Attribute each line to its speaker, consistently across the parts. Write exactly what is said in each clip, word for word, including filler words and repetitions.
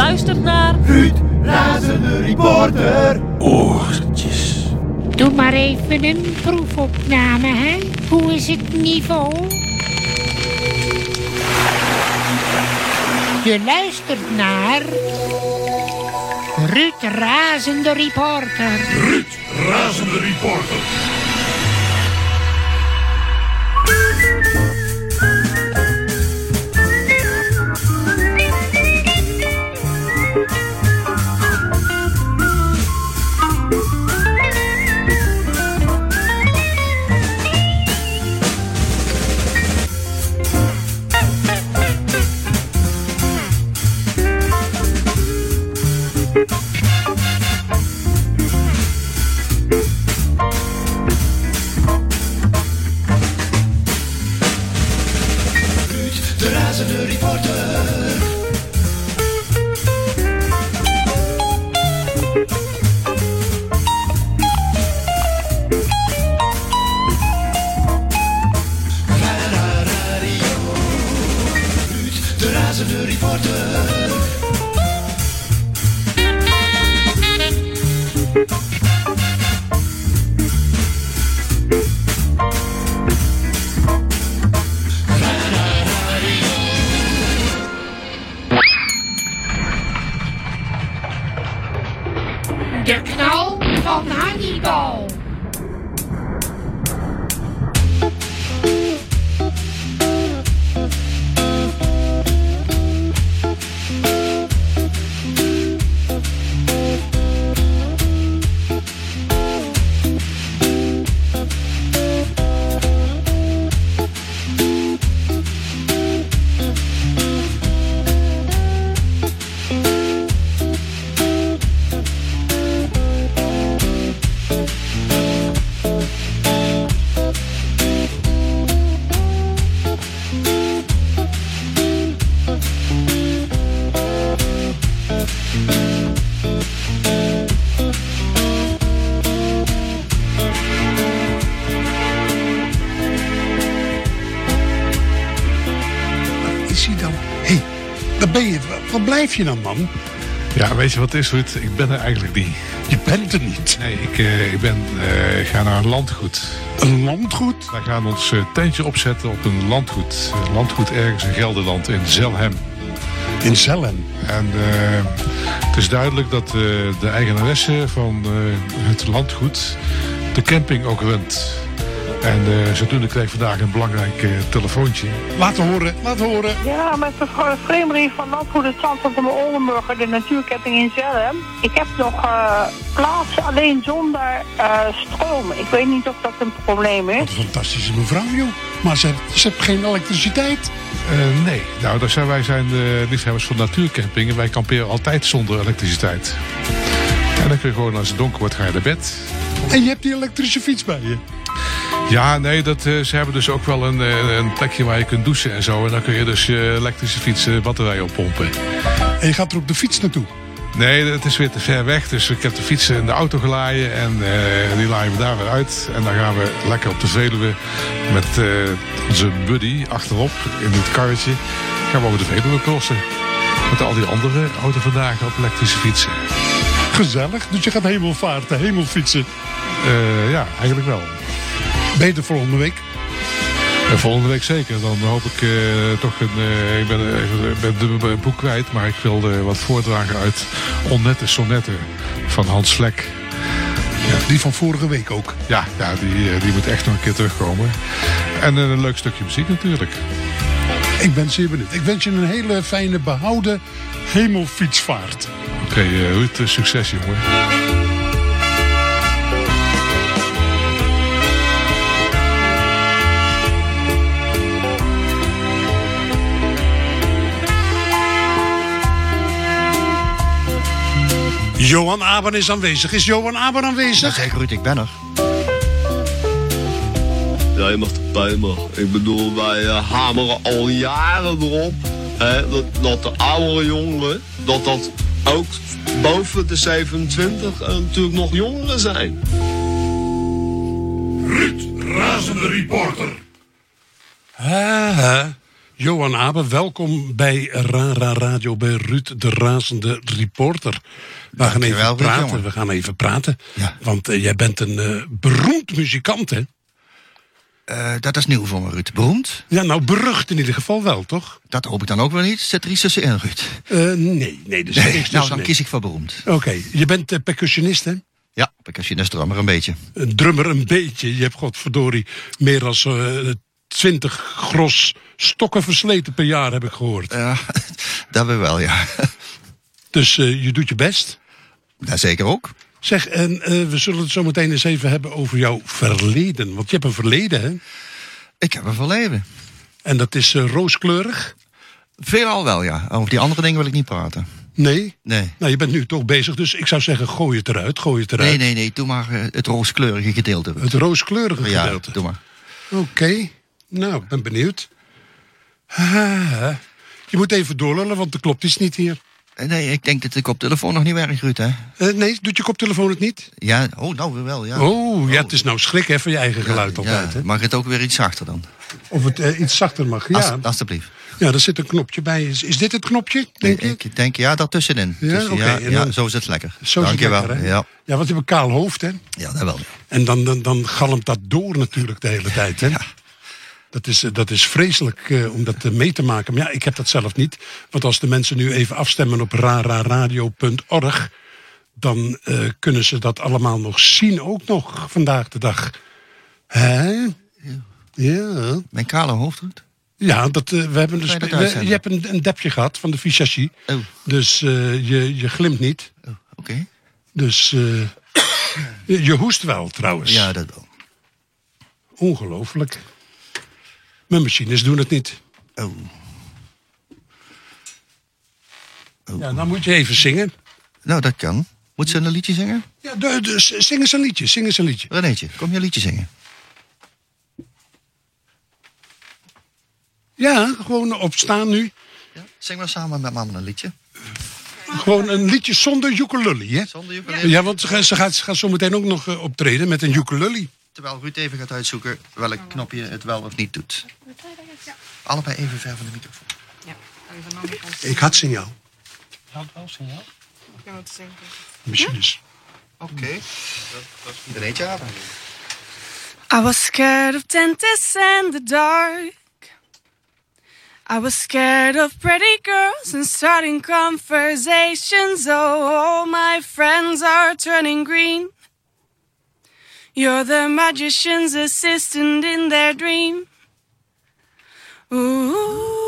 Speaker 1: luistert naar...
Speaker 2: Ruud, razende reporter.
Speaker 3: Oortjes.
Speaker 4: Doe maar even een proefopname, hè? Hoe is het niveau? Je luistert naar... Ruud, razende reporter.
Speaker 3: Ruud, razende reporter.
Speaker 4: De knal van Hannibal.
Speaker 3: Daar ben je. Waar blijf je dan, man?
Speaker 5: Ja, weet je wat het is, Ruud? Ik ben er eigenlijk niet.
Speaker 3: Je bent er niet?
Speaker 5: Nee, ik, uh, ik ben, uh, ga naar een landgoed.
Speaker 3: Een landgoed?
Speaker 5: Wij gaan ons uh, tentje opzetten op een landgoed. Een landgoed ergens in Gelderland, in Zelhem.
Speaker 3: In Zelhem?
Speaker 5: En uh, het is duidelijk dat uh, de eigenaresse van uh, het landgoed de camping ook runt. En uh, zodoende kreeg ik vandaag een belangrijk uh, telefoontje.
Speaker 3: Laat horen, laat horen.
Speaker 6: Ja, met mevrouw Vreemering van Landgoed het Zandvoort van de Oldenburger, de natuurcamping in Zelhem. Ik heb nog uh, plaatsen alleen zonder uh, stroom. Ik weet niet of dat een probleem is.
Speaker 3: Wat een fantastische mevrouw, joh. Maar ze, ze heeft geen elektriciteit.
Speaker 5: Uh, nee, nou, daar zijn, wij zijn uh, liefhebbers van natuurcamping en wij kamperen altijd zonder elektriciteit. En dan kun je gewoon als het donker wordt, ga je naar bed.
Speaker 3: En je hebt die elektrische fiets bij je?
Speaker 5: Ja, nee, dat, uh, ze hebben dus ook wel een, uh, een plekje waar je kunt douchen en zo. En dan kun je dus je elektrische fiets uh, batterij oppompen.
Speaker 3: En je gaat er op de fiets naartoe?
Speaker 5: Nee, het is weer te ver weg. Dus ik heb de fiets in de auto gelaaien en uh, die laaien we daar weer uit. En dan gaan we lekker op de Veluwe met uh, onze buddy achterop in dit karretje. Gaan we over de Veluwe crossen. Met al die andere auto's vandaag op elektrische fietsen.
Speaker 3: Gezellig, dus je gaat hemelvaarten, hemelfietsen.
Speaker 5: Uh, ja, eigenlijk wel.
Speaker 3: Ben je er volgende week?
Speaker 5: En volgende week zeker. Dan hoop ik uh, toch een... Uh, ik ben, uh, ben de boek kwijt, maar ik wil uh, wat voordragen uit Onnette Sonnetten van Hans Vlek.
Speaker 3: Ja, die van vorige week ook.
Speaker 5: Ja, ja die, uh, die moet echt nog een keer terugkomen. En uh, een leuk stukje muziek natuurlijk.
Speaker 3: Ik ben zeer benieuwd. Ik wens je een hele fijne behouden hemelfietsvaart.
Speaker 5: Oké, okay, uh, Ruud, succes jongen.
Speaker 3: Johan Aben is aanwezig. Is Johan Aben aanwezig?
Speaker 7: Ja, zeker, Ruud, ik ben er.
Speaker 8: Ja, je mag erbij, maar ik bedoel, wij uh, hameren al jaren erop hè, dat, dat de oudere jongeren, dat dat ook boven de zevenentwintig uh, natuurlijk nog jongeren zijn.
Speaker 3: Ruud, razende reporter. Ha, ha. Johan Abe, welkom bij Rara Radio, bij Ruud de Razende Reporter. We gaan even
Speaker 1: wel,
Speaker 3: praten,
Speaker 1: jongen.
Speaker 3: we gaan even praten.
Speaker 1: Ja.
Speaker 3: Want uh, jij bent een uh, beroemd muzikant, hè?
Speaker 1: Uh, dat is nieuw voor me, Ruud. Beroemd?
Speaker 3: Ja, nou, berucht in ieder geval wel, toch?
Speaker 1: Dat hoop ik dan ook wel niet. Zet er iets tussenin, Ruud.
Speaker 3: Uh, nee, nee, dus
Speaker 1: Nee, nou, dan kies ik voor beroemd.
Speaker 3: Oké, okay. Je bent uh, percussionist, hè?
Speaker 1: Ja, percussionist, drummer een beetje.
Speaker 3: Een drummer een beetje. Je hebt, godverdorie, meer dan uh, twintig gros stokken versleten per jaar, heb ik gehoord.
Speaker 1: Ja, dat weer wel, ja.
Speaker 3: Dus uh, je doet je best.
Speaker 1: Dat zeker ook.
Speaker 3: Zeg, en uh, we zullen het zo meteen eens even hebben over jouw verleden. Want je hebt een verleden, hè?
Speaker 1: Ik heb een verleden.
Speaker 3: En dat is uh, rooskleurig?
Speaker 1: Veelal wel, ja. Over die andere dingen wil ik niet praten.
Speaker 3: Nee?
Speaker 1: Nee.
Speaker 3: Nou, je bent nu toch bezig, dus ik zou zeggen, gooi het eruit, gooi het eruit.
Speaker 1: Nee, nee, nee. Doe maar uh, het rooskleurige gedeelte.
Speaker 3: Het rooskleurige
Speaker 1: ja,
Speaker 3: gedeelte?
Speaker 1: doe maar.
Speaker 3: Oké. Okay. Nou, ik ben benieuwd. Ah, je moet even doorlullen, want er klopt iets niet hier.
Speaker 1: Nee, ik denk dat de koptelefoon nog niet werkt, Ruud, hè?
Speaker 3: Uh, nee, doet je koptelefoon het niet?
Speaker 1: Ja, oh, nou weer wel, ja.
Speaker 3: Oh, ja, het is nou schrik hè, van je eigen geluid
Speaker 1: ja,
Speaker 3: altijd,
Speaker 1: ja.
Speaker 3: hè?
Speaker 1: Mag het ook weer iets zachter dan?
Speaker 3: Of het uh, iets zachter mag, ja.
Speaker 1: Als, alsjeblieft.
Speaker 3: Ja, er zit een knopje bij. Is, is dit het knopje, denk je?
Speaker 1: Ik denk, ja, daartussenin.
Speaker 3: Ja,
Speaker 1: Tussen,
Speaker 3: oké.
Speaker 1: ja,
Speaker 3: En
Speaker 1: ja,
Speaker 3: dan-
Speaker 1: zo is het lekker.
Speaker 3: Zo is het
Speaker 1: Dank je
Speaker 3: lekker,
Speaker 1: wel.
Speaker 3: hè?
Speaker 1: Ja.
Speaker 3: Ja, want je hebt een kaal hoofd, hè?
Speaker 1: Ja, dat wel.
Speaker 3: En dan, dan, dan galmt dat door natuurlijk de hele tijd, hè?
Speaker 1: Ja.
Speaker 3: Dat is, eh, dat is vreselijk uh, om dat uh, mee te maken. Maar ja, ik heb dat zelf niet. Want als de mensen nu even afstemmen op rararadio punt org... dan uh, kunnen ze dat allemaal nog zien, ook nog vandaag de dag. Hè? Ja. Ja,
Speaker 1: Mijn kale hoofd, Ruud.
Speaker 3: ja dat, uh, we hebben dus,
Speaker 1: Kan je dat
Speaker 3: we-
Speaker 1: uitzenden?
Speaker 3: je hebt een, een depje gehad van de Visagie.
Speaker 1: Oh,
Speaker 3: Dus uh, je, je glimt niet.
Speaker 1: oh oké. Okay.
Speaker 3: Dus uh, je, je hoest wel, trouwens.
Speaker 1: Ja, dat wel.
Speaker 3: Ongelooflijk. Mijn machines doen het niet.
Speaker 1: Oh. Oh.
Speaker 3: Ja, dan moet je even zingen.
Speaker 1: Nou, dat kan. Moet ze een liedje zingen?
Speaker 3: Ja, de, de, zing eens een liedje, zing eens een liedje.
Speaker 1: Renéetje, kom je een liedje zingen?
Speaker 3: Ja, gewoon opstaan nu.
Speaker 1: Ja. Zing maar samen met mama een liedje.
Speaker 3: Gewoon een liedje zonder ukulele, hè?
Speaker 1: Zonder ukulele.
Speaker 3: Ja, want ze, gaat- ze, gaat, ze gaat zo meteen ook nog uh, optreden met een ukulele.
Speaker 1: Terwijl Ruud even gaat uitzoeken welk knopje het wel of niet doet. Allebei even ver van de microfoon.
Speaker 3: Ik had signaal.
Speaker 1: Had wel signaal?
Speaker 3: Machines.
Speaker 1: Oké. Okay. Renéetje aan.
Speaker 7: I was scared of dentists and the dark. I was scared of pretty girls and starting conversations. Oh, all my friends are turning green. You're the magician's assistant in their dream. Ooh,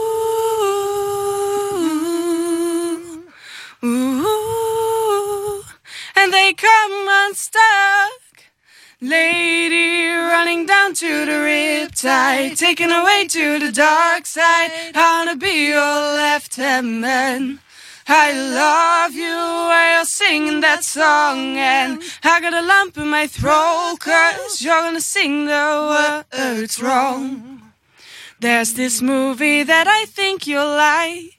Speaker 7: ooh, and they come unstuck. Lady running down to the riptide, taken away to the dark side. I wanna be your left hand man. I love you while you're singing that song, and I got a lump in my throat, cause you're gonna sing the words wrong. There's this movie that I think you'll like.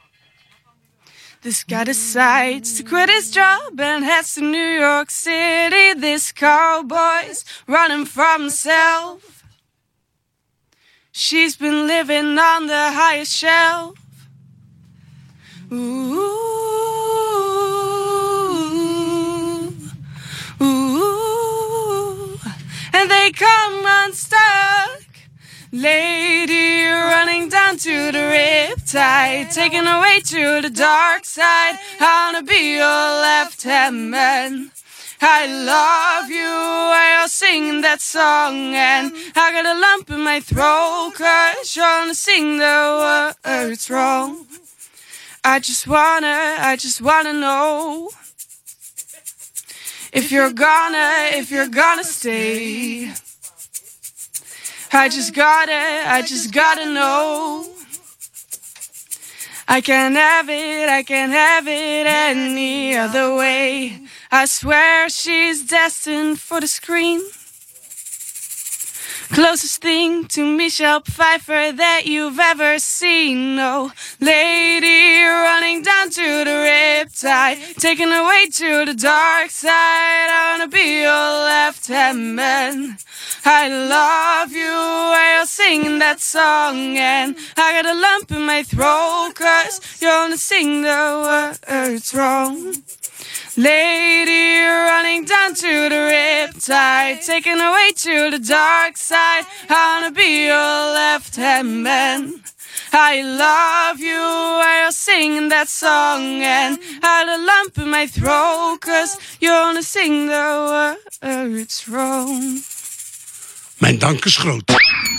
Speaker 7: This guy decides to quit his job and heads to New York City. This cowboy's running from himself. She's been living on the highest shelf. Ooh, ooh, and they come unstuck. Lady running down to the riptide, taken away to the dark side. I wanna be your left hand man. I love you while you're singing that song, and I got a lump in my throat, cause you're gonna sing the words wrong. I just wanna, I just wanna know if you're gonna, if you're gonna stay. I just gotta, I just gotta know. I can't have it, I can't have it any other way. I swear she's destined for the screen. Closest thing to Michelle Pfeiffer that you've ever seen. Oh, lady running down to the riptide, taken away to the dark side. I wanna be your left hand man. I love you while you're singing that song, and I got a lump in my throat, cause you're only sing the words wrong. Lady, running down to the riptide, taken away to the dark side. I wanna be your left-hand man. I love you while you're singing that song, and I had a lump in my throat, cause you only sing the words wrong.
Speaker 3: Mijn dank is groot.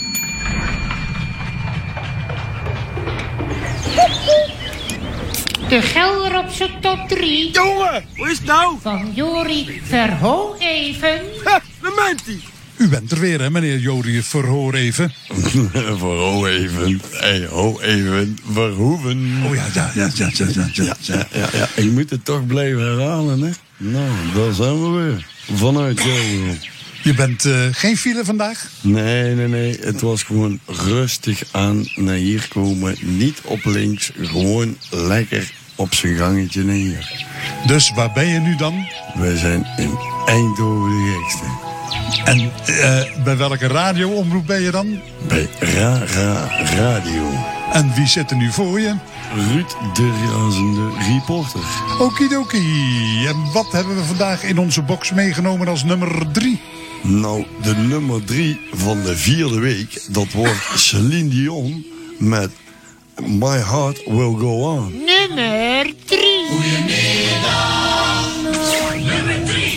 Speaker 4: De Gelder op zijn top drie.
Speaker 2: Jongen, hoe is het nou?
Speaker 4: Van Jorie Verhoog even.
Speaker 2: Ha, daar bent hij.
Speaker 9: U bent er weer, hè, meneer Jorie Verhoor even.
Speaker 10: Verhoor even. Hey, ho even. Verhoeven.
Speaker 9: Oh ja, ja, ja, ja, ja, ja, ja,
Speaker 10: ja, ja, ja. Ik moet het toch blijven herhalen, hè. Nou, daar zijn we weer. Vanuit jou.
Speaker 9: Je bent uh, geen file vandaag?
Speaker 10: Nee, nee, nee. Het was gewoon rustig aan naar hier komen. Niet op links. Gewoon lekker op zijn gangetje neer.
Speaker 9: Dus waar ben je nu dan?
Speaker 10: Wij zijn in Eindhoven de gekste.
Speaker 9: En uh, bij welke radioomroep ben je dan?
Speaker 10: Bij Ra Ra Radio.
Speaker 9: En wie zit er nu voor je?
Speaker 10: Ruud de razende reporter.
Speaker 9: Okidoki. En wat hebben we vandaag in onze box meegenomen als nummer drie?
Speaker 10: Nou, de nummer drie van de vierde week, dat wordt Celine Dion met My Heart Will Go On.
Speaker 4: Nummer drie.
Speaker 2: Goedemiddag, nummer drie.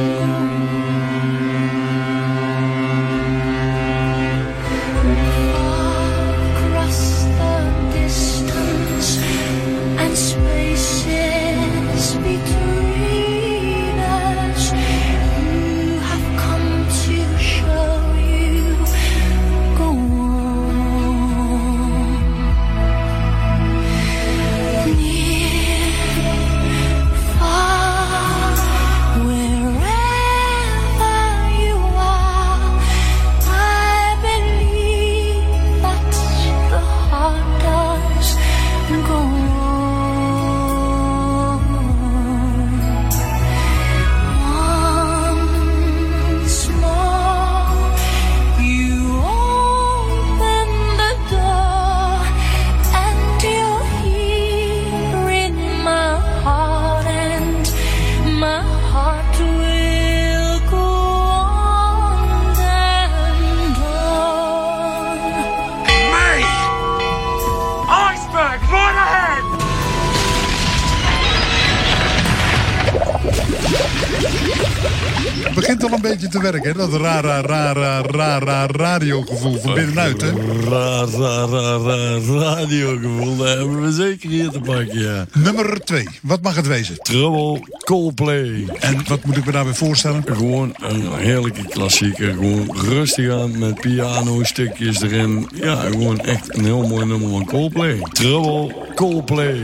Speaker 9: Het begint al een beetje te werken, hè? Dat rara, rara, rara radiogevoel van binnenuit, hè?
Speaker 10: Ra, ra, ra, ra, radiogevoel, dat hebben we zeker hier te pakken, ja.
Speaker 9: Nummer twee, wat mag het wezen?
Speaker 10: Trouble Coldplay.
Speaker 9: En wat moet ik me daarbij voorstellen?
Speaker 10: Gewoon een heerlijke klassieker, gewoon rustig aan met piano-stukjes erin. Ja, gewoon echt een heel mooi nummer van Coldplay. Trouble Coldplay.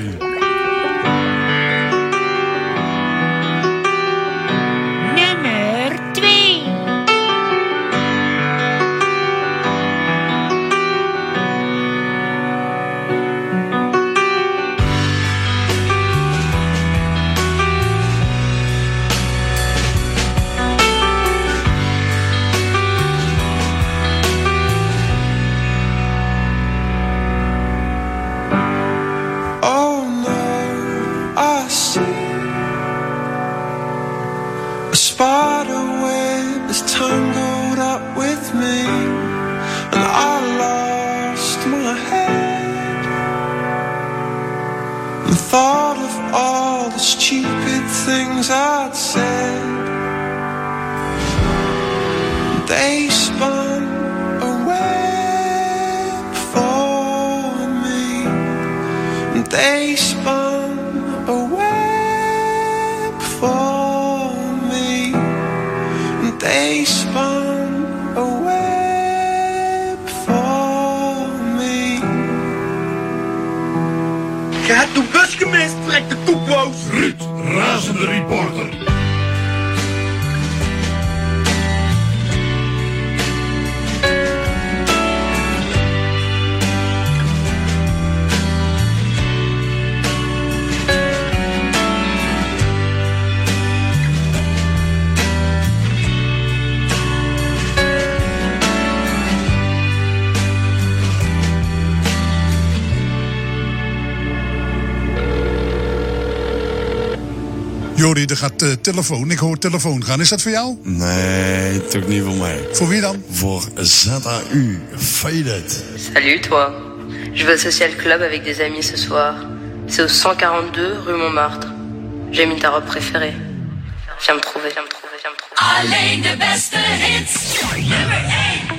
Speaker 2: Je hebt de bus gemist, trek de koekboos. Ruud, razende reporter.
Speaker 9: Jori, er gaat uh, telefoon. Ik hoor telefoon gaan. Is dat voor jou?
Speaker 10: Nee, toch niet voor mij.
Speaker 9: Voor wie dan?
Speaker 10: Voor Z A U. Faded.
Speaker 11: Salut toi. Je vais au social club avec des amis ce soir. C'est au cent quarante-deux rue Montmartre. J'ai mis ta robe préférée. Viens me trouver, viens me trouver, viens me trouver.
Speaker 2: Alleen de beste hits. Nummer één.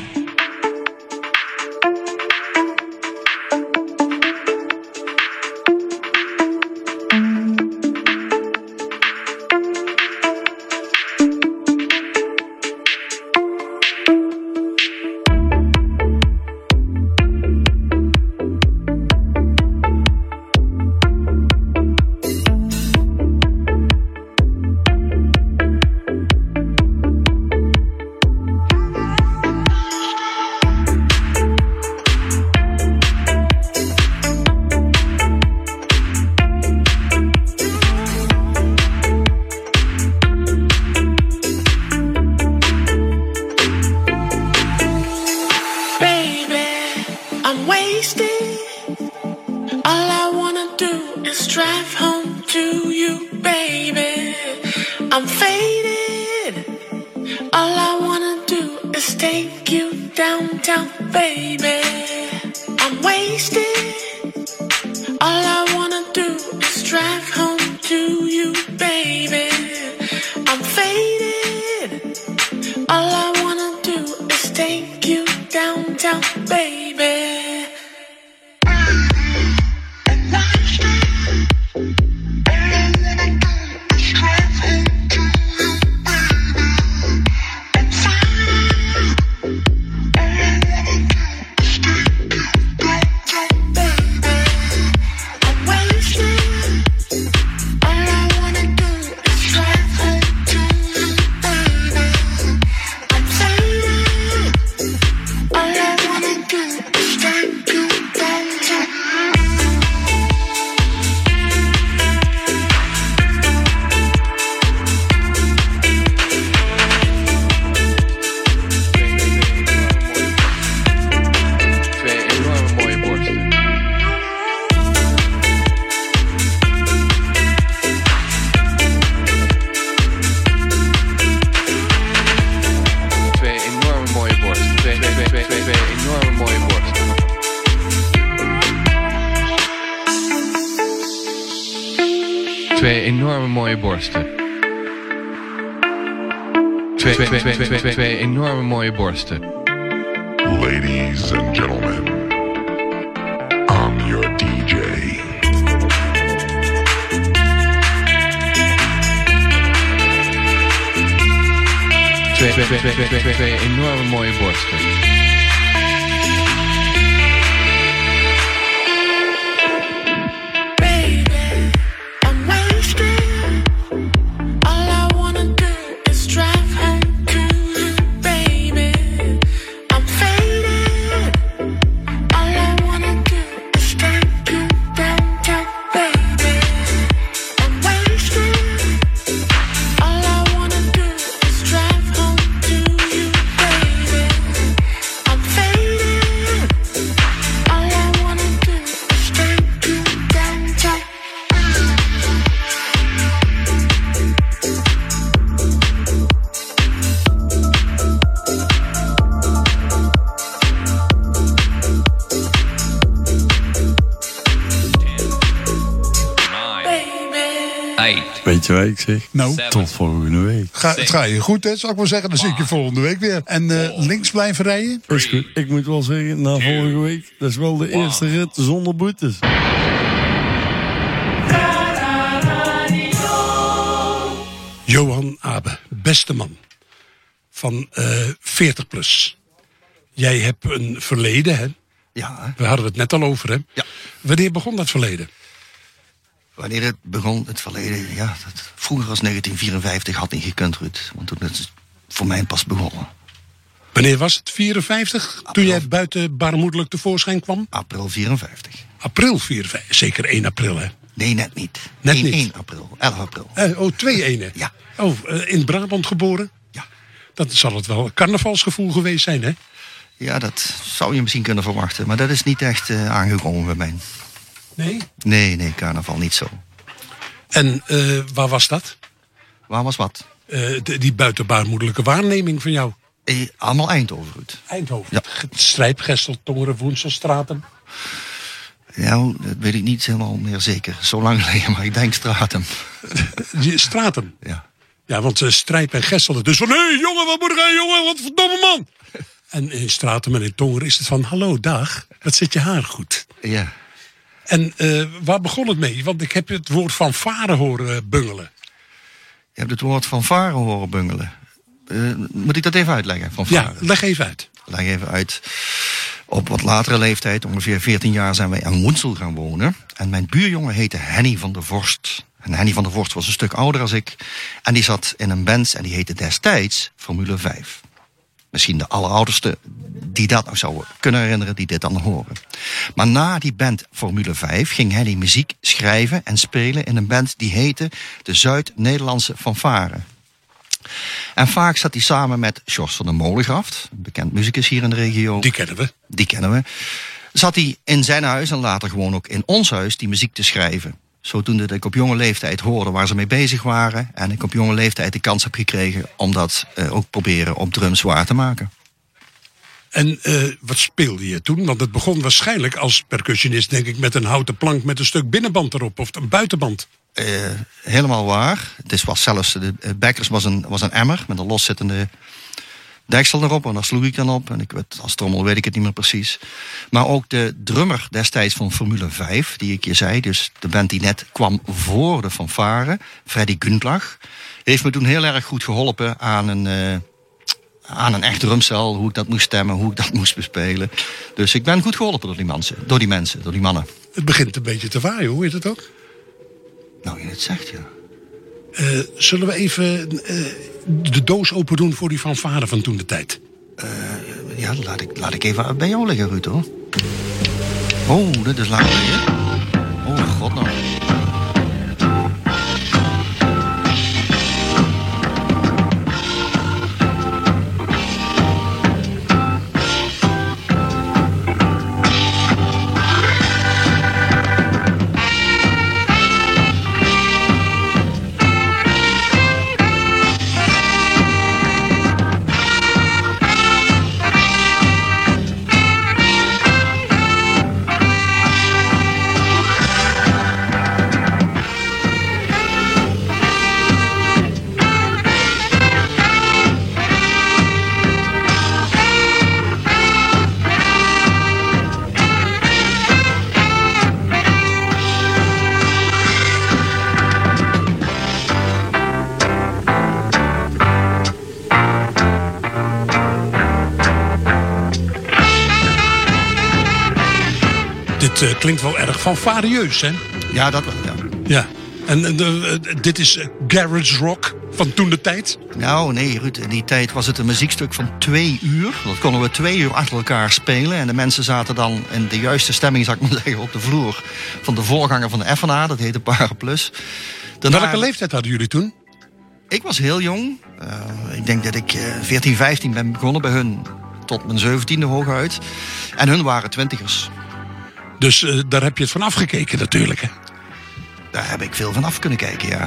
Speaker 12: Twee enorme mooie borsten. Twee, twee, twee, twee, twee, twee enorme mooie borsten.
Speaker 13: Ladies and gentlemen, I'm your D J.
Speaker 12: Twee, twee, twee, twee, twee, twee, twee enorme mooie borsten.
Speaker 10: Weet je wat ik zeg?
Speaker 9: Nou,
Speaker 10: tot volgende week.
Speaker 9: Ga, het ga je goed, hè? Zal ik maar zeggen. Dan zie ik je volgende week weer. En uh, links blijven rijden?
Speaker 10: Dat is goed. Ik moet wel zeggen, na vorige week, dat is wel de eerste rit zonder boetes.
Speaker 3: Johan Abe, beste man. Van uh, veertig plus. Jij hebt een verleden, hè?
Speaker 1: Ja.
Speaker 3: We hadden het net al over, hè?
Speaker 1: Ja.
Speaker 3: Wanneer begon dat verleden?
Speaker 1: Wanneer het begon, het verleden, ja, dat, vroeger als negentien vierenvijftig had niet gekund, Ruud. Want toen is het voor mij pas begonnen.
Speaker 3: Wanneer was het? vierenvijftig? April. Toen jij buiten baarmoederlijk tevoorschijn kwam?
Speaker 1: April vierenvijftig.
Speaker 3: April vierenvijftig, zeker één april, hè?
Speaker 1: Nee, net niet.
Speaker 3: Net
Speaker 1: één,
Speaker 3: niet?
Speaker 1: één april, elf april.
Speaker 3: Uh, oh, twee ene?
Speaker 1: Ja.
Speaker 3: Oh, uh, in Brabant geboren?
Speaker 1: Ja.
Speaker 3: Dan zal het wel een carnavalsgevoel geweest zijn, hè?
Speaker 1: Ja, dat zou je misschien kunnen verwachten. Maar dat is niet echt uh, aangekomen bij mij.
Speaker 3: Nee?
Speaker 1: Nee, nee, carnaval niet zo.
Speaker 3: En uh, waar was dat?
Speaker 1: Waar was wat?
Speaker 3: Uh, de, die buitenbaarmoedelijke waarneming van jou.
Speaker 1: Eh, allemaal Eindhoven, Ruud.
Speaker 3: Eindhoven.
Speaker 1: Ja.
Speaker 3: Strijp, Gestel, Tongeren, Woensel,
Speaker 1: Nou, dat weet ik niet helemaal meer zeker. Zo lang geleden, maar ik denk Stratum.
Speaker 3: Stratum?
Speaker 1: Ja.
Speaker 3: Ja, want uh, Strijp en Gestel. Dus van, hé hey, jongen, wat moet ik aan, jongen? Wat verdomme man! En in Stratum en in Tongeren is het van, hallo, dag. Wat zit je haar goed?
Speaker 1: Ja.
Speaker 3: En uh, waar begon het mee? Want ik heb het woord van varen horen bungelen.
Speaker 1: Je hebt het woord van varen horen bungelen. Uh, moet ik dat even uitleggen? Van varen?
Speaker 3: Ja, leg even uit.
Speaker 1: Leg even uit. Op wat latere leeftijd, ongeveer veertien jaar, zijn wij aan Woensel gaan wonen. En mijn buurjongen heette Henny van der Vorst. En Henny van der Vorst was een stuk ouder als ik. En die zat in een band en die heette destijds Formule vijf. Misschien de alleroudste die dat nog zou kunnen herinneren, die dit dan horen. Maar na die band Formule vijf ging Henny muziek schrijven en spelen in een band die heette de Zuid-Nederlandse Fanfare. En vaak zat hij samen met Sjors van der Molengraft, een bekend muzikus hier in de regio.
Speaker 3: Die kennen we.
Speaker 1: Die kennen we. Zat hij in zijn huis en later gewoon ook in ons huis die muziek te schrijven. Zodoende dat ik op jonge leeftijd hoorde waar ze mee bezig waren. En ik op jonge leeftijd de kans heb gekregen om dat uh, ook proberen op drums waar te maken.
Speaker 3: En uh, wat speelde je toen? Want het begon waarschijnlijk als percussionist, denk ik, met een houten plank met een stuk binnenband erop of een buitenband.
Speaker 1: Uh, helemaal waar. Het was zelfs, de uh, Bekkers was een, was een emmer met een loszittende deksel erop. En daar sloeg ik dan op. En ik weet, als trommel weet ik het niet meer precies. Maar ook de drummer destijds van Formule vijf, die ik je zei, dus de band die net kwam voor de fanfare, Freddy Gundlach, heeft me toen heel erg goed geholpen aan een, uh, aan een echt drumstel. Hoe ik dat moest stemmen, hoe ik dat moest bespelen. Dus ik ben goed geholpen door die mensen, door die, mensen, door die mannen.
Speaker 3: Het begint een beetje te waaien, hoe is het ook?
Speaker 1: Nou, je het zegt, ja.
Speaker 3: Uh, zullen we even uh, de doos open doen voor die fanfare van toen de tijd?
Speaker 1: Uh, ja, laat ik, laat ik even bij jou liggen, Ruud, hoor. Oh, dit is lang geleden. Oh, god nou.
Speaker 3: Uh, klinkt wel erg fanfarieus, hè?
Speaker 1: Ja, dat wel, ja.
Speaker 3: Ja. En uh, uh, dit is uh, garage rock van toen de tijd?
Speaker 1: Nou, nee, Ruud. In die tijd was het een muziekstuk van twee uur. Dat konden we twee uur achter elkaar spelen. En de mensen zaten dan in de juiste stemming, zou ik maar zeggen, op de vloer van de voorganger van de F N A. Dat heette Paraplus. Daarna...
Speaker 3: Welke leeftijd hadden jullie toen?
Speaker 1: Ik was heel jong. Uh, ik denk dat ik uh, veertien, vijftien ben begonnen bij hun. Tot mijn zeventiende hooguit. En hun waren twintigers.
Speaker 3: Dus uh, daar heb je het van afgekeken natuurlijk, hè?
Speaker 1: Daar heb ik veel van af kunnen kijken, ja.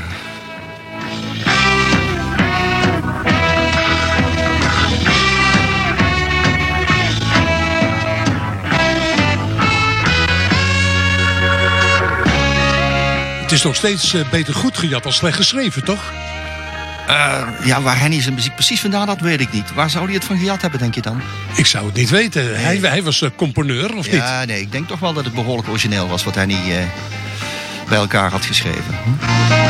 Speaker 3: Het is nog steeds uh, beter goed gejat als slecht geschreven, toch?
Speaker 1: Uh, ja, waar Henny zijn muziek precies vandaan had, weet ik niet. Waar zou hij het van gejat hebben, denk je dan?
Speaker 3: Ik zou het niet weten. Nee. Hij, hij was uh, componeur, of
Speaker 1: ja,
Speaker 3: niet?
Speaker 1: Ja, nee, ik denk toch wel dat het behoorlijk origineel was wat Henny uh, bij elkaar had geschreven. Hm?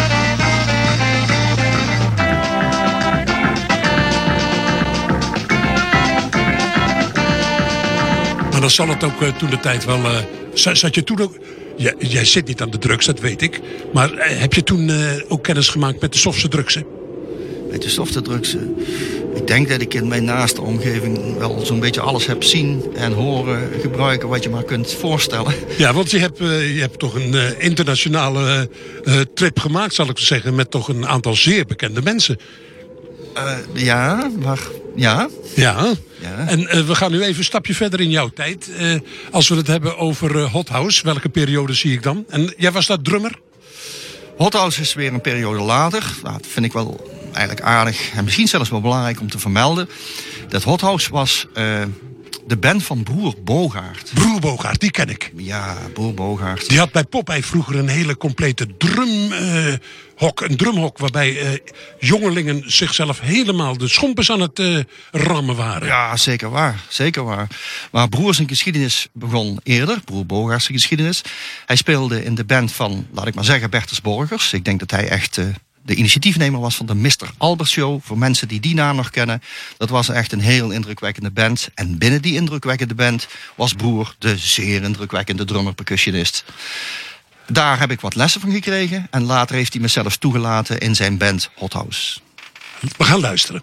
Speaker 3: Maar dan zal het ook uh, toen de tijd wel... Uh, zat je toen ook... Ja, jij zit niet aan de drugs, dat weet ik. Maar uh, heb je toen uh, ook kennis gemaakt met de softe drugs, hè?
Speaker 1: Met de softe drugs? Uh, ik denk dat ik in mijn naaste omgeving wel zo'n beetje alles heb zien en horen gebruiken wat je maar kunt voorstellen.
Speaker 3: Ja, want je hebt, uh, je hebt toch een uh, internationale uh, trip gemaakt, zal ik zeggen, met toch een aantal zeer bekende mensen.
Speaker 1: Uh, ja, maar ja.
Speaker 3: Ja,
Speaker 1: ja.
Speaker 3: En uh, we gaan nu even een stapje verder in jouw tijd. Uh, als we het hebben over uh, Hot House, welke periode zie ik dan? En jij was dat drummer?
Speaker 1: Hot House is weer een periode later. Nou, dat vind ik wel eigenlijk aardig en misschien zelfs wel belangrijk om te vermelden. Dat Hot House was uh, de band van Broer Bogaert.
Speaker 3: Broer Bogaert, die ken ik.
Speaker 1: Ja, Broer Bogaert.
Speaker 3: Die had bij Popeye vroeger een hele complete drumhok. Uh, een drumhok waarbij uh, jongelingen zichzelf helemaal de schompers aan het uh, rammen waren.
Speaker 1: Ja, zeker waar. Zeker waar. Maar Broer zijn geschiedenis begon eerder. Broer Bogaert zijn geschiedenis. Hij speelde in de band van, laat ik maar zeggen, Bertus Borgers. Ik denk dat hij echt... Uh, de initiatiefnemer was van de mister Albert Show. Voor mensen die die naam nog kennen. Dat was echt een heel indrukwekkende band. En binnen die indrukwekkende band was Broer de zeer indrukwekkende drummer-percussionist. Daar heb ik wat lessen van gekregen. En later heeft hij me zelfs toegelaten in zijn band Hot House.
Speaker 3: We gaan luisteren.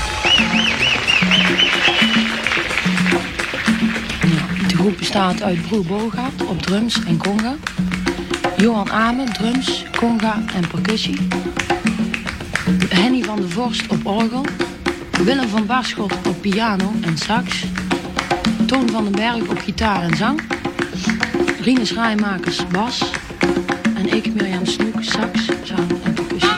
Speaker 14: De groep bestaat uit Broer Bogaert op drums en conga. Johan Amen, drums, conga en percussie. Henny van der Vorst op orgel. Willem van Barschot op piano en sax. Toon van den Berg op gitaar en zang. Rinus Rijmakers bas. En ik, Mirjam Snoek, sax, zang en percussie.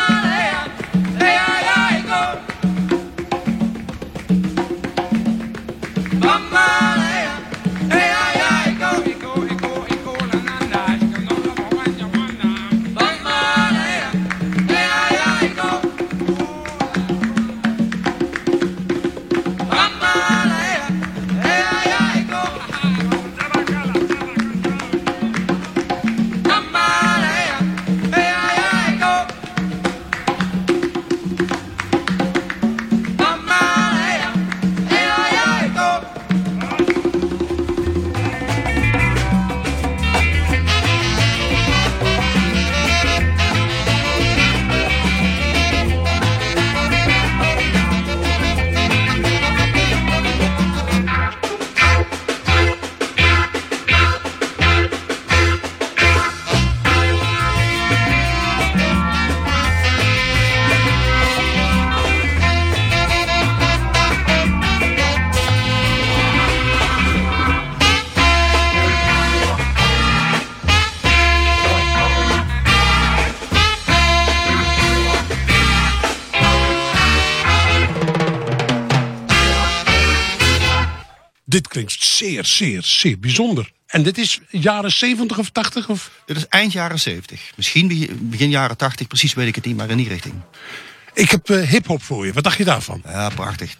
Speaker 3: Dit klinkt zeer, zeer, zeer bijzonder. En dit is jaren zeventig of tachtig? Of?
Speaker 1: Dit is eind jaren zeventig. Misschien begin jaren tachtig, precies weet ik het niet, maar in die richting.
Speaker 3: Ik heb uh, hiphop voor je. Wat dacht je daarvan?
Speaker 1: Ja, prachtig.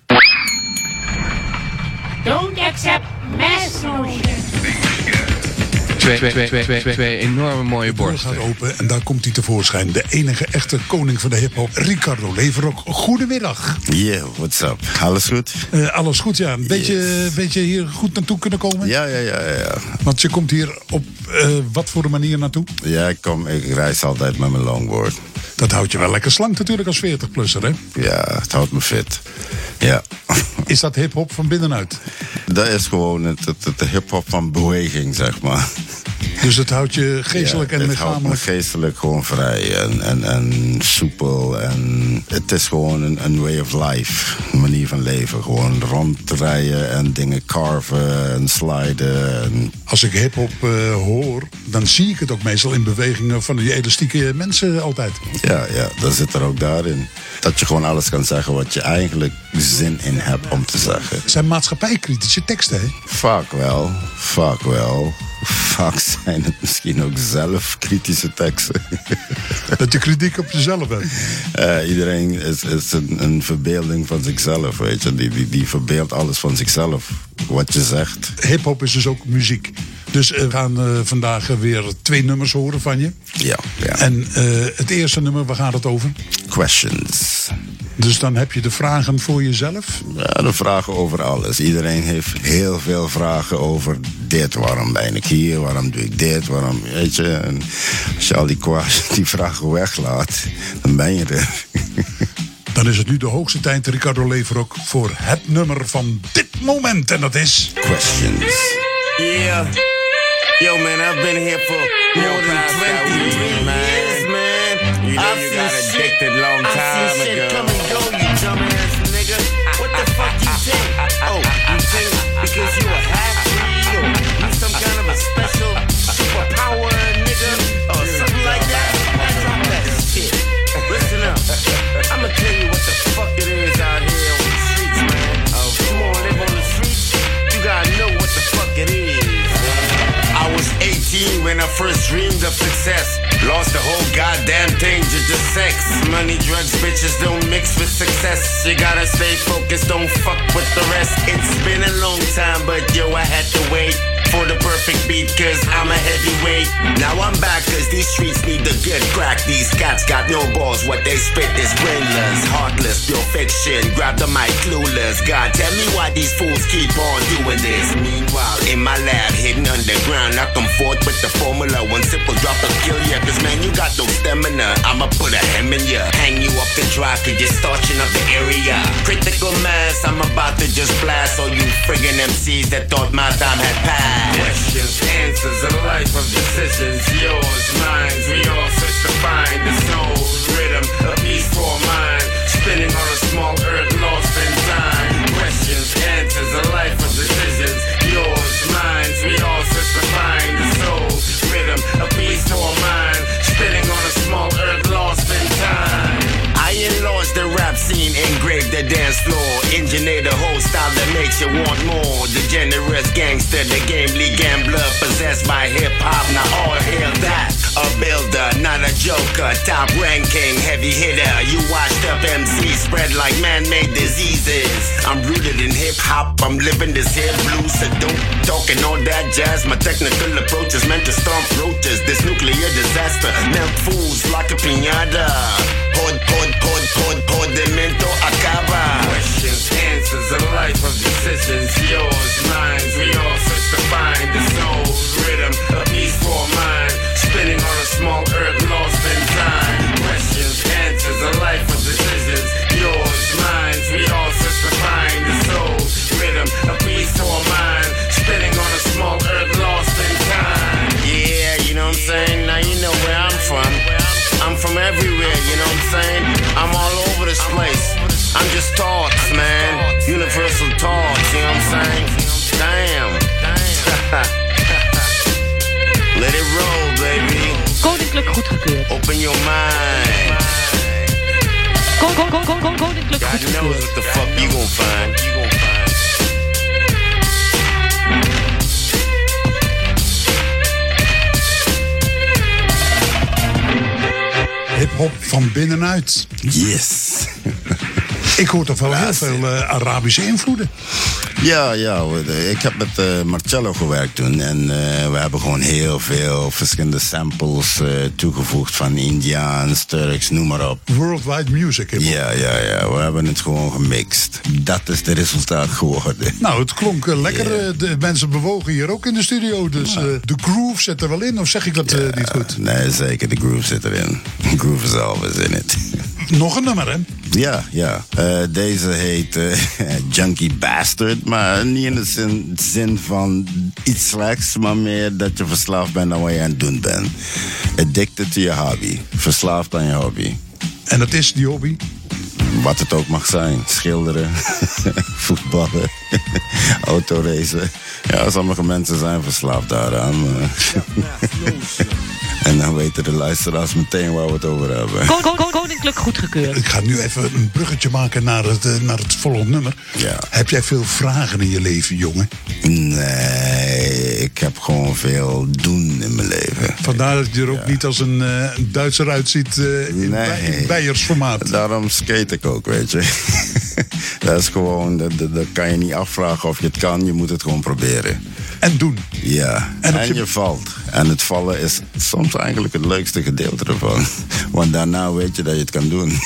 Speaker 4: Don't accept mass motion.
Speaker 12: Twee, twee, twee, twee, twee, twee enorme mooie borsten.
Speaker 9: De deur gaat open en daar komt hij tevoorschijn. De enige echte koning van de hiphop, Ricardo Leverok. Goedemiddag.
Speaker 15: Yeah, what's up? Alles goed?
Speaker 9: Uh, alles goed, ja. Een beetje, yes. beetje hier goed naartoe kunnen komen?
Speaker 15: Ja, ja, ja, ja.
Speaker 9: Want je komt hier op uh, wat voor een manier naartoe?
Speaker 15: Ja, ik, kom, ik reis altijd met mijn longboard.
Speaker 9: Dat houdt je wel lekker slank natuurlijk als veertig-plusser, hè?
Speaker 15: Ja, het houdt me fit. Ja.
Speaker 9: Is dat hiphop van binnenuit?
Speaker 15: Dat is gewoon het, het, het hiphop van beweging, zeg maar.
Speaker 9: Dus het houdt je geestelijk
Speaker 15: ja,
Speaker 9: en
Speaker 15: lichamelijk? Het houdt me geestelijk gewoon vrij en, en, en soepel. En het is gewoon een, een way of life. Een manier van leven. Gewoon rondrijden en dingen carven en sliden. En...
Speaker 9: Als ik hiphop uh, hoor, dan zie ik het ook meestal in bewegingen van die elastieke mensen altijd.
Speaker 15: Ja, ja, dat zit er ook daarin. Dat je gewoon alles kan zeggen wat je eigenlijk zin in hebt om te zeggen.
Speaker 9: Het zijn maatschappijkritische teksten, hè?
Speaker 15: Vaak wel, vaak wel. Vaak zijn het misschien ook zelf kritische teksten.
Speaker 9: Dat je kritiek op jezelf hebt.
Speaker 15: Uh, iedereen is, is een, een verbeelding van zichzelf, weet je. Die, die, die verbeeldt alles van zichzelf, wat je zegt.
Speaker 9: Hiphop is dus ook muziek. Dus we gaan uh, vandaag weer twee nummers horen van je.
Speaker 15: Ja, ja.
Speaker 9: En uh, het eerste nummer, waar gaat het over?
Speaker 15: Questions.
Speaker 9: Dus dan heb je de vragen voor jezelf?
Speaker 15: Ja, de vragen over alles. Iedereen heeft heel veel vragen over dit. Waarom ben ik hier? Waarom doe ik dit? Waarom, weet je? En als je al die, die vragen weglaat, dan ben je er.
Speaker 9: Dan is het nu de hoogste tijd, Ricardo Leverok, voor het nummer van dit moment. En dat is...
Speaker 15: Questions.
Speaker 16: Yeah. Yo, man, I've been here for more than twenty-three years, man.
Speaker 2: You know you got addicted long time
Speaker 16: ago.
Speaker 2: ago.
Speaker 16: Come and go, you dumbass nigga. What the fuck you think? Oh, you think because you a half-breed or you some kind of a special superpower nigga or something like that? That's all. it is. I was eighteen when I first dreamed of success. Lost the whole goddamn thing to just sex. Money, drugs, bitches don't mix with success. You gotta stay focused, don't fuck with the rest. It's been a long time, but yo, I had to wait for the perfect beat, cause I'm a heavyweight. Now I'm back, cause these streets need the good crack. These cats got no balls, what they spit is brainless, heartless, pure fiction. Grab the mic, clueless. God, tell me why these fools keep on doing this. Meanwhile, in my lab, hidden underground, I come forth with the formula. One simple drop will kill ya, cause man, you got no stamina. I'ma put a hem in ya, hang you up to dry, cause you're starching up the area. Critical mass, I'm about to just blast all you friggin' M Cs that thought my time had passed. Questions, answers, a life of decisions. Yours, mine, we all search to find the soul rhythm, a peaceful mind, spinning on a small earth lost in time. Questions, answers, a life of decisions. Yours, mine, we all search to find the soul rhythm, a peaceful mind, spinning on a small earth lost in time. I enlarged the rap scene, engraved the dance floor, engineered the whole style that makes you want more. The generous gangster, the gamely gambler, possessed by hip-hop, now all hail that. A builder, not a joker, top ranking, heavy hitter. You washed up M C spread like man-made diseases. I'm rooted in hip-hop, I'm living this here blues, so don't talking all that jazz. My technical approach is meant to stomp roaches. This nuclear disaster, melt fools like a piñata. Pod, pod, pod, pod, podimento acaba. Questions, answers, a life of decisions. Yours, mine, we all search to find the soul rhythm, a peaceful mind, spinning on a small earth lost in time. Questions, answers, a life of decisions. Yours, mine, we all search to find the soul rhythm, a peaceful mind, spinning on a small earth lost in time. Yeah, you know what I'm saying? Now you know where I'm from. I'm from everywhere, you know what I'm saying? I'm all over this place. I'm just thoughts, man. Universal thoughts, you know what I'm saying? Damn. Let it roll, baby.
Speaker 17: Koninklijk goedgekeurd.
Speaker 16: Open your mind.
Speaker 17: Kon, kon, kon, kon, kon, koninklijk
Speaker 16: God
Speaker 17: goedgekeurd.
Speaker 16: knows what the fuck you gon' find. You gon' find.
Speaker 9: Hip-hop van binnenuit.
Speaker 15: Yes.
Speaker 9: Ik hoor toch wel heel veel uh, Arabische invloeden.
Speaker 15: Ja, ja. we- Ik heb met uh, Marcello gewerkt toen. En uh, we hebben gewoon heel veel verschillende samples uh, toegevoegd. Van Indiaans, Turks, noem maar op.
Speaker 9: Worldwide music. hip-hop.
Speaker 15: Ja, ja, ja. We hebben het gewoon gemixt. Dat is de resultaat geworden.
Speaker 9: Nou, het klonk uh, lekker. Uh, de mensen bewogen hier ook in de studio. Dus uh, de groove zit er wel in. Of zeg ik dat uh, niet goed?
Speaker 15: Nee, zeker. De groove zit erin. De groove is always in it.
Speaker 9: Nog een nummer, hè?
Speaker 15: Ja, ja. Uh, deze heet uh, Junkie Bastard. Maar niet in de zin, zin van iets slechts, maar meer dat je verslaafd bent aan wat je aan het doen bent. Addicted to your hobby. Verslaafd aan je hobby.
Speaker 9: En dat is die hobby?
Speaker 15: Wat het ook mag zijn. Schilderen, voetballen, autoracen. Ja, sommige mensen zijn verslaafd daaraan. Maar en dan weten de luisteraars meteen waar we het over hebben.
Speaker 17: Kon, kon, kon, koninklijk goedgekeurd.
Speaker 9: Ik ga nu even een bruggetje maken naar het, uh, naar het volgende nummer.
Speaker 15: Ja.
Speaker 9: Heb jij veel vragen in je leven, jongen?
Speaker 15: Nee, ik heb gewoon veel doen in mijn leven.
Speaker 9: Vandaar dat je er ook
Speaker 15: Ja.
Speaker 9: niet als een uh, Duitser uitziet uh, in, bij, in Beiersformaat.
Speaker 15: Daarom skate ik ook, weet je. Dat is gewoon, dat, dat, dat kan je niet afvragen of je het kan. Je moet het gewoon proberen.
Speaker 9: En doen.
Speaker 15: Ja,
Speaker 9: En
Speaker 15: en,
Speaker 9: op je-
Speaker 15: je valt. En het vallen is soms eigenlijk het leukste gedeelte ervan. Want daarna weet je dat je het kan doen.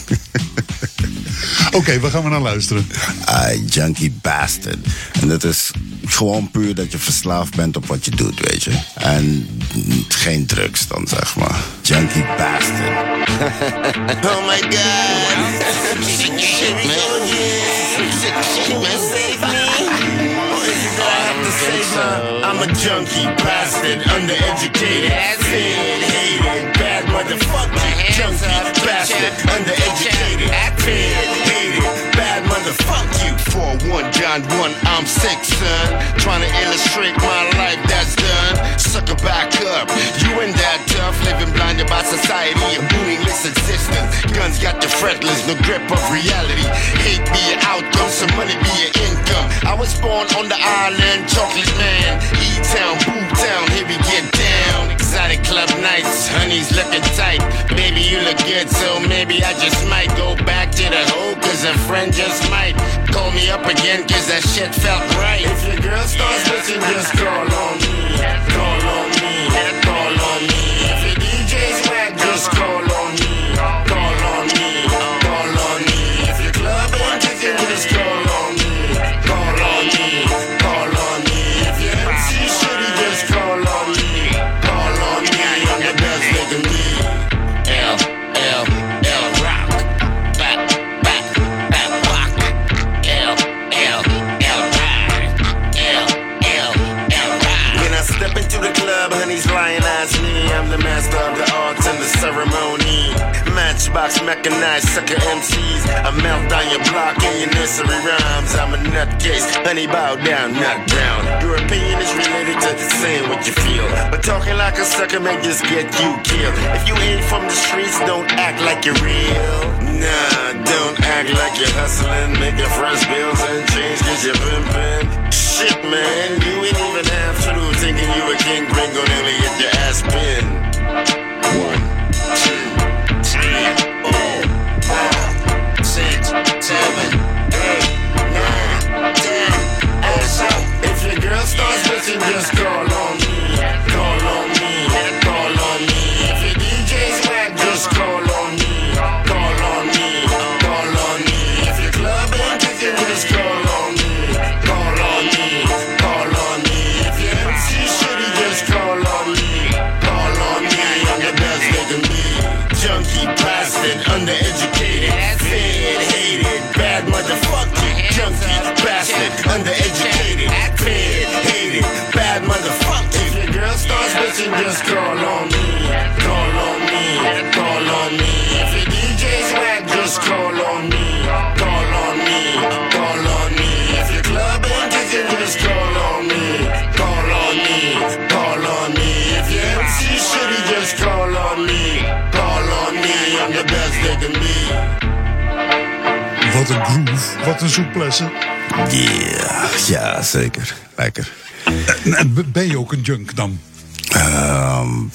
Speaker 9: Oké, okay, waar gaan we naar luisteren?
Speaker 15: I Junkie Bastard. En dat is gewoon puur dat je verslaafd bent op wat je doet, weet je. En geen drugs dan, zeg maar. Junkie Bastard.
Speaker 16: Oh my god. Shit, shit, man. Shit, shit, man. Save me. What is it that I have to say, man? I'm a junkie bastard, undereducated, fed, hated, bad motherfucker. Junkie bastard, undereducated, fed, hated, bad motherfucker. four one John one, I'm sick, son. Trying to illustrate my life that's done. Sucker back up. You ain't that tough, living blinded by society, a booming existence. Guns got the fretless, no grip of reality. Hate be your outcome, some money be your income. I was born on the island, chocolate man. E-town, boom town, here we get down. Exotic club nights, honey's looking tight. Baby, you look good, so maybe I just might go back to the hoe, cause a friend just might call me up again, cause that shit felt right. If your girl starts bitching, just call on me. Call on me, call on me. If your D J's whack, just call on me. Call on me, call on me. If your club ain't kicking, just call on me. Call on me, call on me. If your M C shitty, just call on me. Call on me, I'm the best they can be. L, L, L, rock. Back, back, back, rock. L, L, L, ride. L, L, L, ride. When I step into the club, honey's lionize me. I'm the master of the arts and the ceremony. Matchbox mechanized sucker M Cs. I melt down your block and your nursery rhymes. I'm a nutcase, honey bow down, not down. Your opinion is related to saying what you feel, but talking like a sucker may just get you killed. If you ain't from the streets, don't act like you're real. Nah, don't act like you're hustling, making first bills and change cause you're pimping. Shit man, you ain't even half true, thinking you a king, bring on only get your ass pinned. One, two, three, four, five, six, seven, eight, nine, ten. Also, if your girl starts bitching, just call on me. Call on me, call on me. If your D J's whack, just call on me. Call on me, call on me. If your club ain't kicking, just call on me. Call on me, call on me. If your M C shitty, just call on me. Call on me, I'm the best they can be. Junkie, bastard, undereducated, fed, hated, bad motherfucker. Junkie, bastard, undereducated, fed, hated, bad motherfucker. If your girl starts bitching, just call on me. Call on me, call on me. If your D J's whack, just call on me. Call on me, call on me. If your club ain't kicking, just call on me. Call on me, call on me. If your M C shitty, just call on me. Call on me, I'm the best they can be.
Speaker 9: Wat een groove, wat een souplesse.
Speaker 15: Yeah, ja, zeker. Lekker.
Speaker 9: En, en ben je ook een junk dan?
Speaker 15: Um,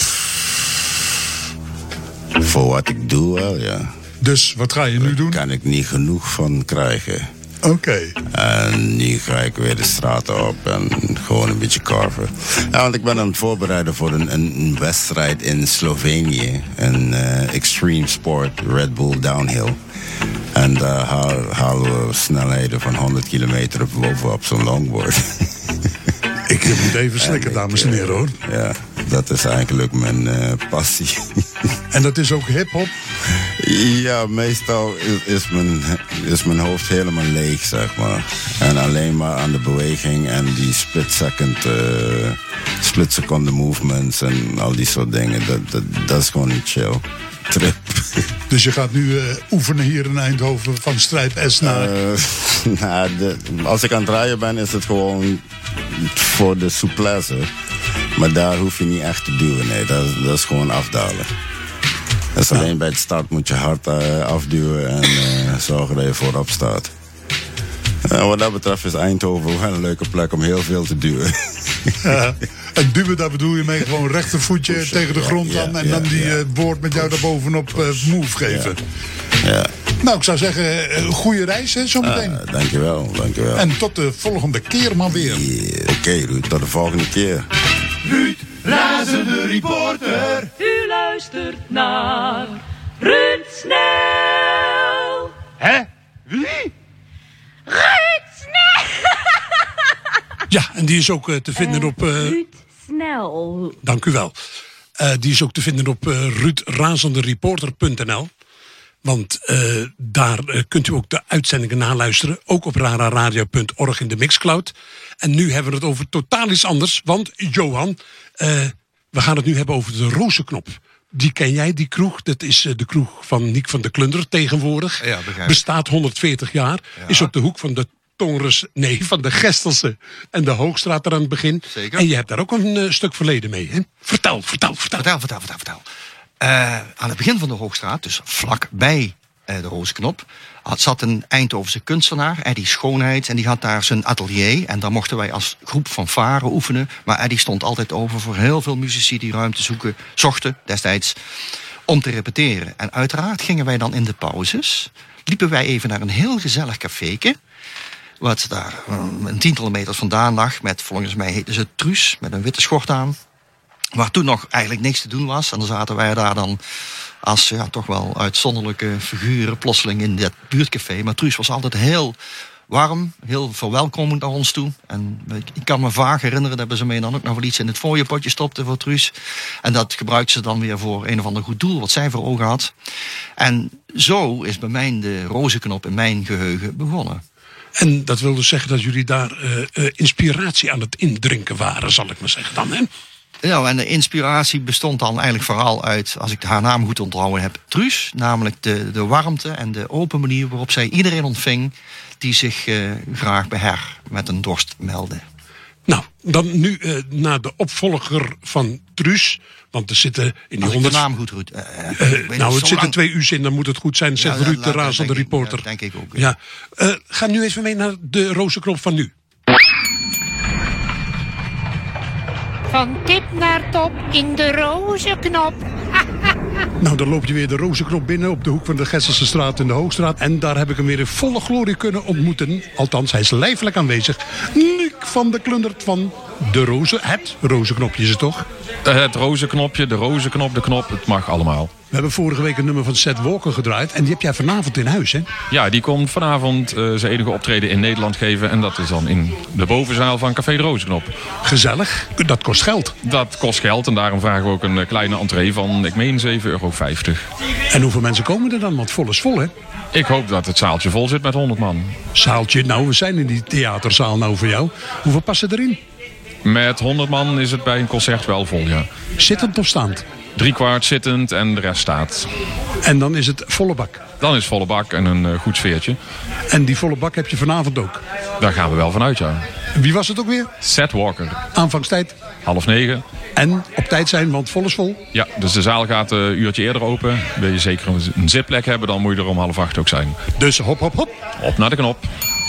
Speaker 15: voor wat ik doe wel, ja.
Speaker 9: Dus wat ga je nu doen?
Speaker 15: Daar kan ik niet genoeg van krijgen.
Speaker 9: Oké. Okay.
Speaker 15: En nu ga ik weer de straten op en gewoon een beetje carven. Ja, want ik ben aan het voorbereiden voor een, een wedstrijd in Slovenië. Een uh, extreme sport, Red Bull Downhill. En daar uh, halen we snelheden van honderd kilometer boven op zo'n longboard.
Speaker 9: Ik moet even slikken, dames en heren, hoor.
Speaker 15: Ja, dat is eigenlijk mijn uh, passie.
Speaker 9: En dat is ook hip-hop?
Speaker 15: Ja, meestal is, is, mijn, is mijn hoofd helemaal leeg, zeg maar. En alleen maar aan de beweging en die split-second, uh, split-second movements en al die soort dingen. Dat, dat, dat is gewoon niet chill. Trip.
Speaker 9: Dus je gaat nu uh, oefenen hier in Eindhoven van Strijp S naar...
Speaker 15: Uh, nou, de, als ik aan het rijden ben, is het gewoon voor de souplesse. Maar daar hoef je niet echt te duwen, nee. Dat, dat is gewoon afdalen. Dat is alleen bij het start moet je hard uh, afduwen en uh, zorgen dat je voorop staat. Uh, wat dat betreft is Eindhoven wel een leuke plek om heel veel te duwen.
Speaker 9: Ja, en duwen, daar bedoel je mee gewoon rechtervoetje Push, tegen de grond ja, aan en ja, dan die ja. uh, boord met jou daarbovenop uh, move geven.
Speaker 15: Ja. Ja.
Speaker 9: Nou, ik zou zeggen, uh, goede reis hè, zometeen.
Speaker 15: Uh, dankjewel, dankjewel.
Speaker 9: En tot de volgende keer maar weer.
Speaker 15: Yeah, Oké, okay, Ruud, tot de volgende keer.
Speaker 2: Ruud, razende reporter.
Speaker 17: U luistert naar Ruud Snel.
Speaker 2: Hè? Wie?
Speaker 17: Ruud Snel!
Speaker 3: Ja, en die is ook uh, te vinden uh, op... Uh,
Speaker 17: Ruud Snel.
Speaker 3: Dank u wel. Uh, die is ook te vinden op uh, ruud razende reporter punt n l. Want uh, daar uh, kunt u ook de uitzendingen naluisteren. Ook op rararadio punt org in de Mixcloud. En nu hebben we het over totaal iets anders. Want Johan, uh, we gaan het nu hebben over de Rozenknop. Die ken jij, die kroeg. Dat is uh, de kroeg van Niek van de Klunder tegenwoordig.
Speaker 1: Ja,
Speaker 3: bestaat honderdveertig jaar. Ja. Is op de hoek van de Tongres, nee, van de Gestelse en de Hoogstraat er aan het begin.
Speaker 1: Zeker.
Speaker 3: En je hebt daar ook een uh, stuk verleden mee, hè? Vertel, vertel, vertel.
Speaker 1: Vertel, vertel, vertel, vertel. Uh, aan het begin van de Hoogstraat, dus vlakbij de Rozenknop, had, zat een Eindhovense kunstenaar, Eddie Schoonheid, en die had daar zijn atelier. En daar mochten wij als groep fanfare oefenen. Maar Eddie stond altijd over voor heel veel muzici die ruimte zoeken, zochten destijds, om te repeteren. En uiteraard gingen wij dan in de pauzes, liepen wij even naar een heel gezellig caféke, wat daar een tiental meters vandaan lag, met, volgens mij heette ze Truus, met een witte schort aan. Waar toen nog eigenlijk niks te doen was. En dan zaten wij daar dan als ja, toch wel uitzonderlijke figuren plotseling in dat buurtcafé. Maar Truus was altijd heel warm, heel verwelkomend naar ons toe. En ik kan me vaag herinneren dat ze mij dan ook nog wel iets in het fooiepotje stopte voor Truus. En dat gebruikte ze dan weer voor een of ander goed doel wat zij voor ogen had. En zo is bij mij de Rozenknop in mijn geheugen begonnen.
Speaker 3: En dat wil dus zeggen dat jullie daar uh, uh, inspiratie aan het indrinken waren, zal ik maar zeggen dan, hè?
Speaker 1: Ja, en de inspiratie bestond dan eigenlijk vooral uit, als ik haar naam goed onthouden heb, Truus. Namelijk de, de warmte en de open manier waarop zij iedereen ontving die zich uh, graag bij haar met een dorst meldde.
Speaker 3: Nou, dan nu uh, naar de opvolger van Truus. Want er zitten in die
Speaker 1: Als
Speaker 3: honderd...
Speaker 1: ik de naam goed goed. Uh,
Speaker 3: uh, nou, het zitten lang... twee u's in, dan moet het goed zijn. Zegt ja, Ruud de razende reporter.
Speaker 1: Ja, denk ik ook.
Speaker 3: Ja. Ja. Uh, ga nu even mee naar de Rozenknop van nu.
Speaker 4: Van tip naar top in de Rozenknop.
Speaker 3: Nou, dan loop je weer de Rozenknop binnen op de hoek van de Gesselse straat en de Hoogstraat. En daar heb ik hem weer in volle glorie kunnen ontmoeten. Althans, hij is lijfelijk aanwezig. Nick van de Klundert van de Roze. Het Rozenknopje is het toch?
Speaker 18: Het Rozenknopje, de Rozenknop, de knop, het mag allemaal.
Speaker 3: We hebben vorige week een nummer van Seth Walker gedraaid. En die heb jij vanavond in huis, hè?
Speaker 18: Ja, die komt vanavond uh, zijn enige optreden in Nederland geven. En dat is dan in de bovenzaal van Café de Rozenknop.
Speaker 3: Gezellig. Dat kost geld.
Speaker 18: Dat kost geld. En daarom vragen we ook een kleine entree van, ik meen, zeven euro vijftig.
Speaker 3: En hoeveel mensen komen er dan? Want vol is vol, hè?
Speaker 18: Ik hoop dat het zaaltje vol zit met honderd man.
Speaker 3: Zaaltje? Nou, we zijn in die theaterzaal nou voor jou. Hoeveel passen erin?
Speaker 18: Met honderd man is het bij een concert wel vol, ja.
Speaker 3: Zittend of staand?
Speaker 18: Drie kwart zittend en de rest staat.
Speaker 3: En dan is het volle bak?
Speaker 18: Dan is volle bak en een uh, goed sfeertje.
Speaker 3: En die volle bak heb je vanavond ook?
Speaker 18: Daar gaan we wel vanuit, ja.
Speaker 3: Wie was het ook weer?
Speaker 18: Seth Walker.
Speaker 3: Aanvangstijd?
Speaker 18: Half negen.
Speaker 3: En op tijd zijn, want vol is vol?
Speaker 18: Ja, dus de zaal gaat een uurtje eerder open. Wil je zeker een zitplek hebben, dan moet je er om half acht ook zijn.
Speaker 3: Dus hop, hop, hop.
Speaker 18: Op naar de knop.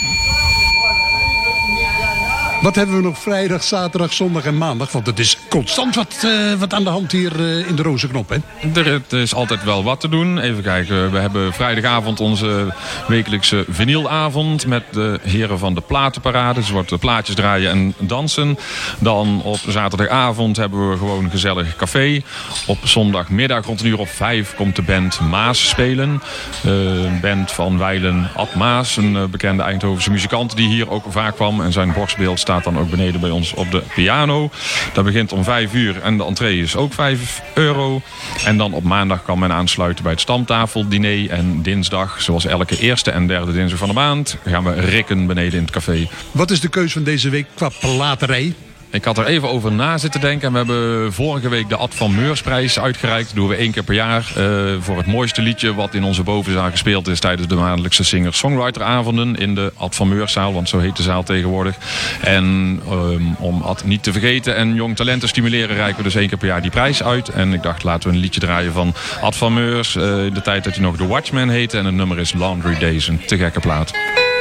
Speaker 3: Wat hebben we nog vrijdag, zaterdag, zondag en maandag? Want het is constant wat, uh, wat aan de hand hier uh, in de Rozenknop, hè?
Speaker 18: Er is altijd wel wat te doen. Even kijken, we hebben vrijdagavond onze wekelijkse vinylavond met de heren van de platenparade. Dus wordt plaatjes draaien en dansen. Dan op zaterdagavond hebben we gewoon een gezellig café. Op zondagmiddag rond een uur of vijf komt de band Maas spelen. De uh, band van Weilen Ad Maas, een uh, bekende Eindhovense muzikant die hier ook vaak kwam. En zijn borstbeeld staat dan ook beneden bij ons op de piano. Dat begint om vijf uur en de entree is ook vijf euro. En dan op maandag kan men aansluiten bij het stamtafeldiner. En dinsdag, zoals elke eerste en derde dinsdag van de maand, gaan we rikken beneden in het café.
Speaker 3: Wat is de keus van deze week qua platerij?
Speaker 18: Ik had er even over na zitten denken. En we hebben vorige week de Ad van Meursprijs uitgereikt. Dat doen we één keer per jaar. Uh, voor het mooiste liedje wat in onze bovenzaal gespeeld is tijdens de maandelijkse singer-songwriter-avonden in de Ad van Meurszaal. Want zo heet de zaal tegenwoordig. En um, om Ad niet te vergeten en jong talent te stimuleren, reiken we dus één keer per jaar die prijs uit. En ik dacht, laten we een liedje draaien van Ad van Meurs. Uh, in de tijd dat hij nog The Watchman heette. En het nummer is Laundry Days. Een te gekke plaat.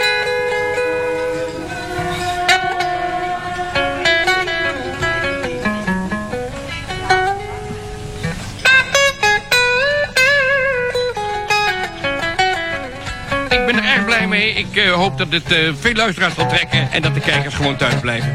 Speaker 19: Ik uh, hoop dat het uh, veel luisteraars zal trekken en dat de kijkers gewoon thuis blijven.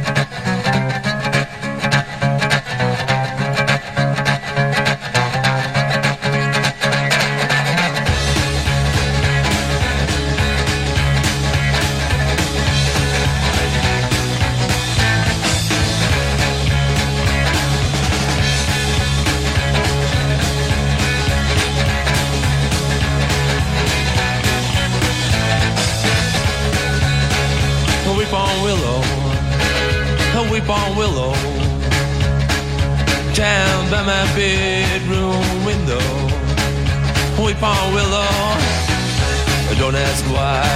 Speaker 20: Weepon willow down by my bedroom window. Weepon willow, don't ask why.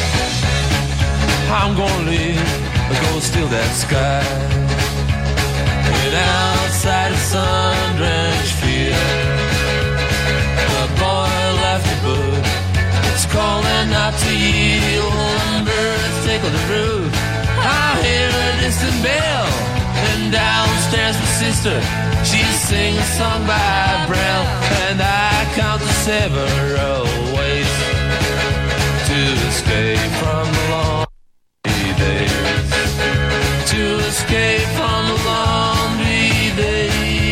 Speaker 20: I'm gonna live, go steal that sky. And outside the sun-drenched field, the boy left the bud bell. And downstairs my sister, she sings a song by Brel. And I count to several ways to escape from the laundry days. To escape from the laundry days.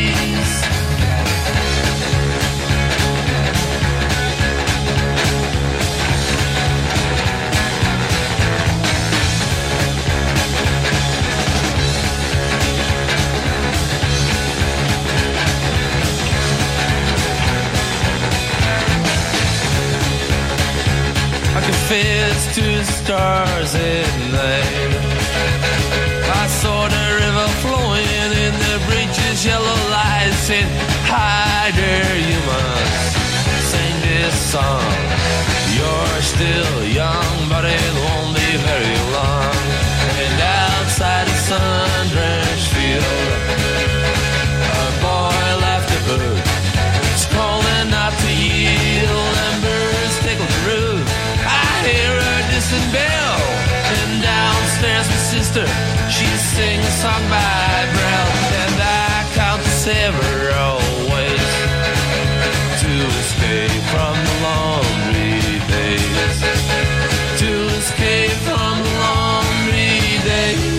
Speaker 20: Confess to the stars at night. I saw the river flowing in the breaches, yellow lights said, hi there, you must sing this song. You're still young, but it won't be very long. And outside the sun-drenched field, a boy left a bird. It's calling not to yield, and birds tickle the roof. I hear a distant bell, and downstairs my sister, she sings a song by Brel. And I count to several ways to escape from the laundry days. To escape from the laundry days.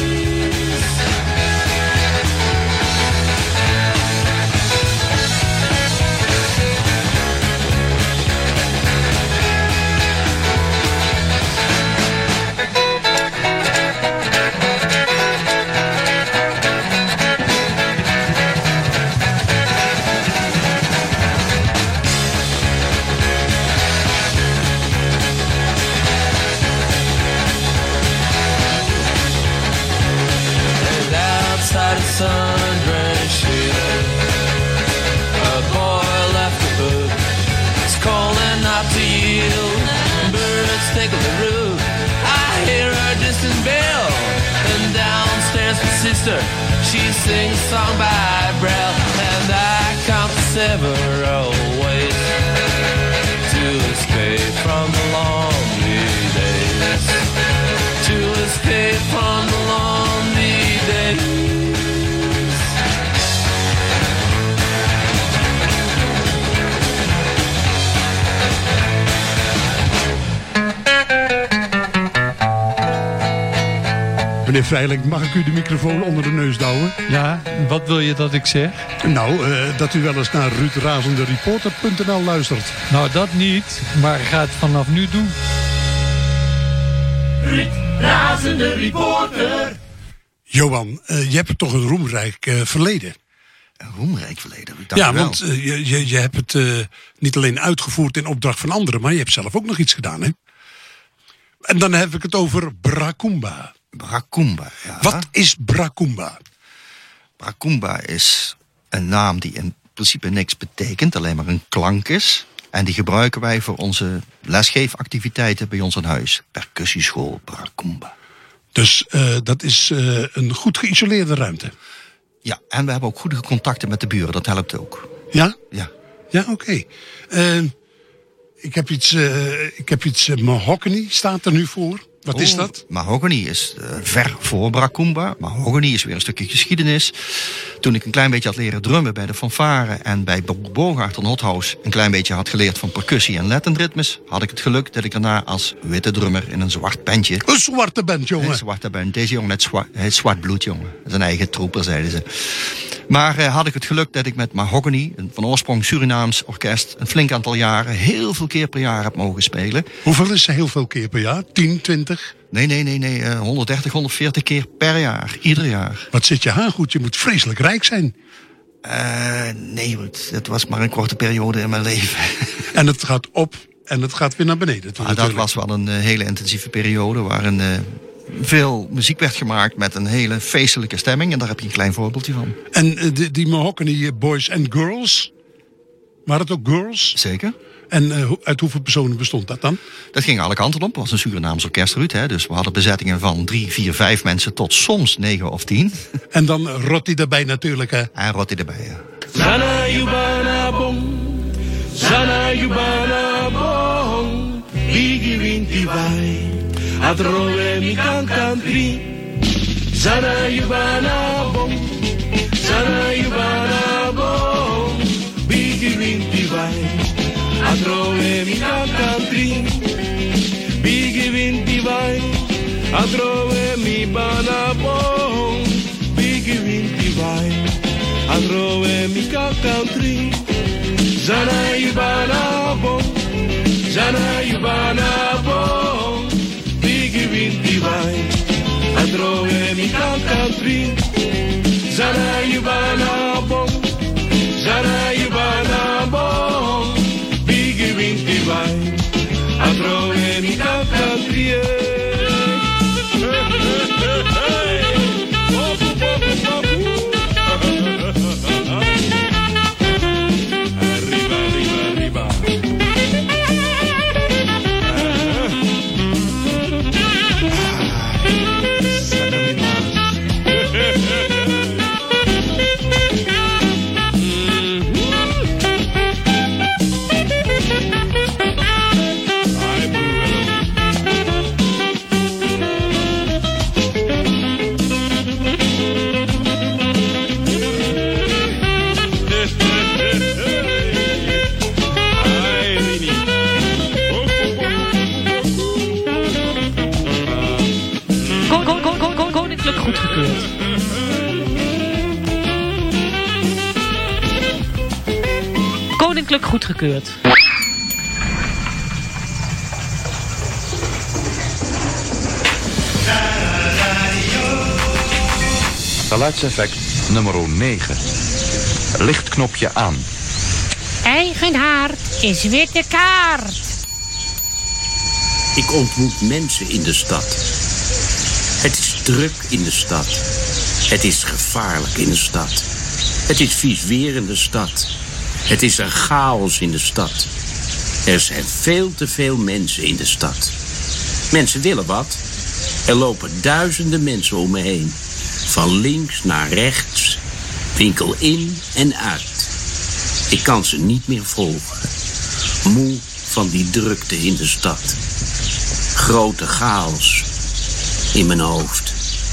Speaker 20: Sun-drenched field, a boy left a book. It's calling not to yield. Birds tickle the roof. I hear a distant bell, and downstairs my sister, she sings a song by Brel. And I count several ways to escape from the lonely days. To escape from the lonely days.
Speaker 3: Meneer Vrijlink, mag ik u de microfoon onder de neus douwen?
Speaker 21: Ja, wat wil je dat ik zeg?
Speaker 3: Nou, uh, dat u wel eens naar ruud razende reporter punt n l luistert.
Speaker 21: Nou, dat niet, maar ga het vanaf nu doen.
Speaker 2: Ruud Razende Reporter.
Speaker 3: Johan, uh, je hebt toch een roemrijk uh, verleden?
Speaker 1: Een roemrijk verleden?
Speaker 3: Ja, want uh, je, je, je hebt het uh, niet alleen uitgevoerd in opdracht van anderen, maar je hebt zelf ook nog iets gedaan, hè? En dan heb ik het over Brakumba.
Speaker 1: Brakumba, ja.
Speaker 3: Wat is Brakumba?
Speaker 1: Brakumba is een naam die in principe niks betekent, alleen maar een klank is. En die gebruiken wij voor onze lesgeefactiviteiten bij ons aan huis. Percussieschool Brakumba.
Speaker 3: Dus uh, dat is uh, een goed geïsoleerde ruimte?
Speaker 1: Ja, en we hebben ook goede contacten met de buren, dat helpt ook.
Speaker 3: Ja?
Speaker 1: Ja.
Speaker 3: Ja, oké. Okay. Uh, ik heb iets, uh, ik heb iets uh, mahogany staat er nu voor. Wat
Speaker 1: oh,
Speaker 3: is dat?
Speaker 1: Mahogany is uh, ver voor Brakumba. Mahogany is weer een stukje geschiedenis. Toen ik een klein beetje had leren drummen bij de fanfare en bij Bogaert en Hothouse een klein beetje had geleerd van percussie en Latin-ritmes, had ik het geluk dat ik daarna als witte drummer in een zwart bandje...
Speaker 3: Een zwarte band, jongen?
Speaker 1: Een zwarte band. Deze jongen heeft zwart, zwart bloed, jongen. Zijn eigen troeper, zeiden ze. Maar uh, had ik het geluk dat ik met Mahogany, een van oorsprong Surinaams orkest, een flink aantal jaren, heel veel keer per jaar heb mogen spelen.
Speaker 3: Hoeveel is heel veel keer per jaar? tien, twintig?
Speaker 1: Nee, nee, nee, nee. Uh, honderddertig, honderdveertig keer per jaar. Ieder jaar.
Speaker 3: Wat zit je aan goed? Je moet vreselijk rijk zijn.
Speaker 1: Uh, nee, het was maar een korte periode in mijn leven.
Speaker 3: En het gaat op en het gaat weer naar beneden.
Speaker 1: Ah, dat was wel een uh, hele intensieve periode waarin uh, veel muziek werd gemaakt met een hele feestelijke stemming. En daar heb je een klein voorbeeldje van.
Speaker 3: En uh, die, die Mahogany Boys and Girls, waren het ook girls?
Speaker 1: Zeker.
Speaker 3: En uh, uit hoeveel personen bestond dat dan?
Speaker 1: Dat ging alle kanten op. Het was een Surinaams orkest, Ruud. Hè? Dus we hadden bezettingen van drie, vier, vijf mensen tot soms negen of tien.
Speaker 3: En dan Rotti erbij natuurlijk, hè?
Speaker 1: En Rotti erbij, ja.
Speaker 2: Sana Yubana Bong, Sana Yubana Bong, Bigi Winti Vai, Adrove mi kan country. Zana Yubana Bom, Zana Yubana Bom, Bigi Winti Vai, Adroe Mika Country, Bigi Winti Vai, Adroe Mi Bana Bom, Bigi Winti Vai, Adroe Mika Country, Zana Yubana Bom, Zana Yubana Bom, Bigi Winti Vai. Adroe mi country, Zana Yubana Bom, Zana Yubana Bom, Bigi Winti Vai, Adroe mi country. Arriba, arriba, arriba.
Speaker 21: Koninklijk goedgekeurd. Koninklijk goedgekeurd.
Speaker 6: Geluidseffect nummer negen. Lichtknopje aan.
Speaker 4: Eigen haard is witte kaart.
Speaker 22: Ik ontmoet mensen in de stad. Het is druk in de stad. Het is gevaarlijk in de stad. Het is vies weer in de stad. Het is een chaos in de stad. Er zijn veel te veel mensen in de stad. Mensen willen wat. Er lopen duizenden mensen om me heen. Van links naar rechts. Winkel in en uit. Ik kan ze niet meer volgen. Moe van die drukte in de stad. Grote chaos in mijn hoofd.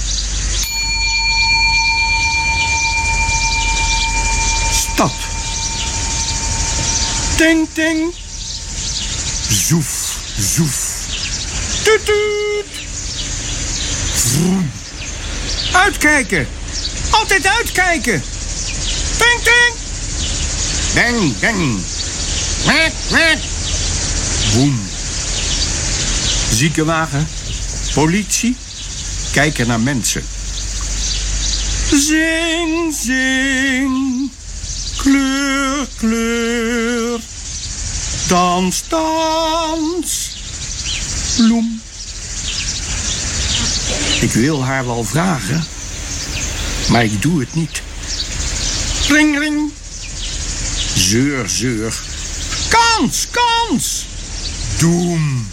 Speaker 23: Stap. Ting, ting. Zoef, zoef. Tuut, tuut. Vroom. Uitkijken. Altijd uitkijken. Ting, ting. Bang, bang. Wek, wek. Boem. Ziekenwagen. Politie. Kijken naar mensen. Zing, zing. Kleur, kleur. Dans, dans. Bloem. Ik wil haar wel vragen, maar ik doe het niet. Ring, ring. Zeur, zeur. Kans, kans. Doem.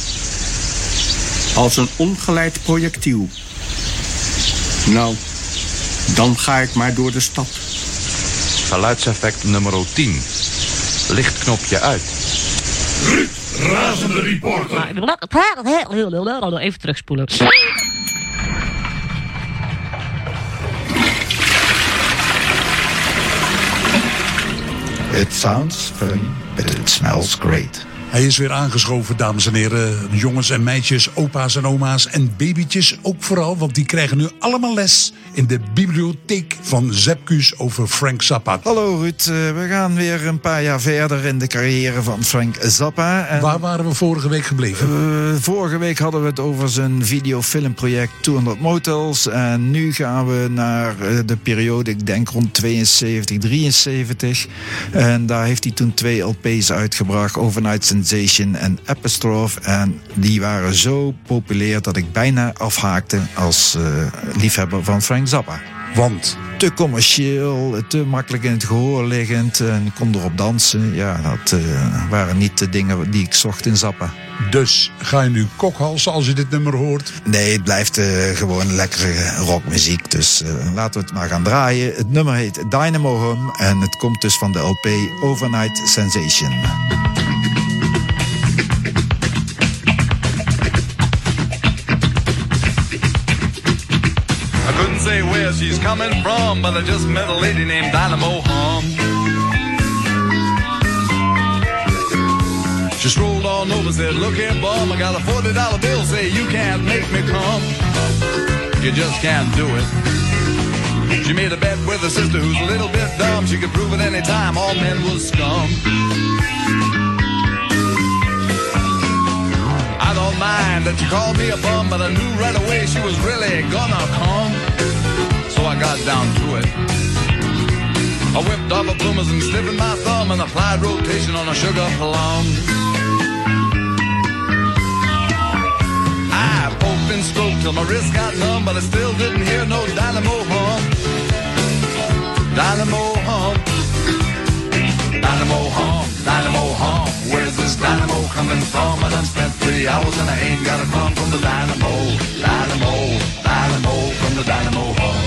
Speaker 23: Als een ongeleid projectiel. Nou, dan ga ik maar door de stad.
Speaker 6: Geluidseffect nummer tien. Lichtknopje uit.
Speaker 2: Ruud, razende reporter.
Speaker 21: Even terugspoelen.
Speaker 24: It sounds funny, but it smells great.
Speaker 9: Hij is weer aangeschoven, dames en heren. Jongens en meisjes, opa's en oma's en babytjes ook vooral. Want die krijgen nu allemaal les in de bibliotheek van Zepkus over Frank Zappa.
Speaker 25: Hallo Ruud, we gaan weer een paar jaar verder in de carrière van Frank Zappa. En
Speaker 9: waar waren we vorige week gebleven?
Speaker 25: Uh, vorige week hadden we het over zijn videofilmproject tweehonderd Motels. En nu gaan we naar de periode, ik denk rond tweeënzeventig, drieënzeventig. En daar heeft hij toen twee L P's uitgebracht, Overnight Sensation en Epistrophe. En die waren zo populair dat ik bijna afhaakte als uh, liefhebber van Frank Zappa.
Speaker 9: Want?
Speaker 25: Te commercieel, te makkelijk in het gehoor liggend en ik kon erop dansen. Ja, dat uh, waren niet de dingen die ik zocht in Zappa.
Speaker 9: Dus ga je nu kokhalsen als je dit nummer hoort?
Speaker 25: Nee, het blijft uh, gewoon lekkere rockmuziek. Dus uh, laten we het maar gaan draaien. Het nummer heet Dynamo Hum en het komt dus van de L P Overnight Sensation.
Speaker 26: A
Speaker 5: she's coming from, but I just met a lady named Dynamo Hum. She strolled on over, said, look here, bum, I got a forty dollar bill, say you can't make me come. You just can't do it. She made a bet with her sister who's a little bit dumb. She could prove it any time all men was scum. I don't mind that you called me a bum, but I knew right away she was really gonna come. So I got down to it. I whipped off her bloomers and stiffened my thumb and applied rotation on a sugar plum. I poked and stroked till my wrist got numb, but I still didn't hear no dynamo hum. Dynamo hum. Dynamo hum. Dynamo hum. Where's this dynamo coming from? I done spent three hours and I ain't got a crumb from the dynamo. Dynamo. Dynamo from the dynamo hum.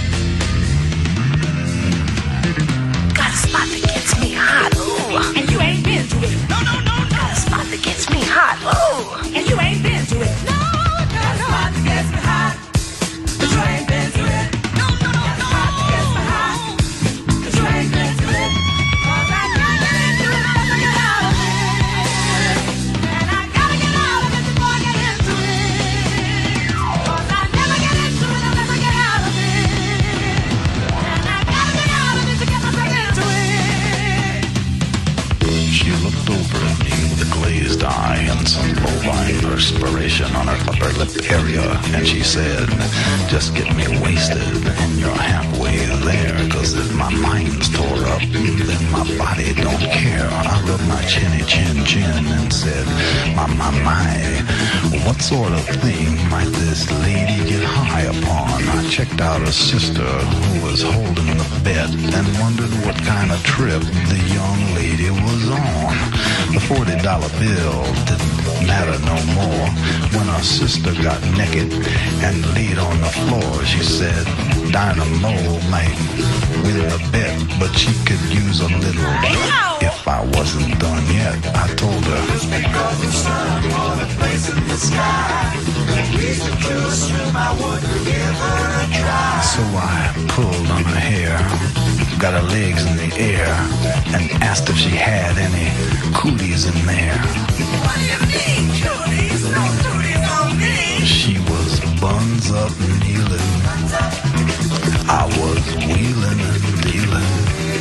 Speaker 7: Got a spot that gets me hot, ooh, and you ain't been to it. No, no, no, no. Got a spot that gets me hot, ooh, and you ain't been to it. No, no, no. Got a spot that gets me hot, but you ain't been to it. No, no, no, no. Got a spot that gets me hot, but you ain't been to it. Cause I gotta get into it before I get out of it. And I gotta get out of it before I get into it. Cause I never get into it unless I get out of it. And I gotta get out of it to get myself into it.
Speaker 24: She looked over at me with a glazed eye and some bovine perspiration on her upper lip area, and she said, just get me wasted and you're halfway there, cause if my mind's tore up, then my body don't care. I rubbed my chinny chin chin and said, my, my, my, what sort of thing might this lady get high upon? I checked out her sister who was holding the bet and wondered what kind of trip the young lady was on. The forty dollar bill didn't matter no more when her sister got naked and laid on the floor. She said Dynamo might win the bet, but she could use a little if I wasn't done yet. I told her, just because the sun on a place in the sky, reason to assume I would give her a try. So I pulled on her hair, got her legs in the air, and asked if she had any cooties in there.
Speaker 7: What do you mean, cooties? No cooties on me.
Speaker 24: She was buns up kneeling. I was wheeling and dealing.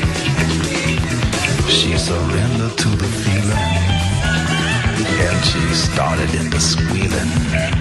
Speaker 24: She surrendered to the feeling, and she started into squealing.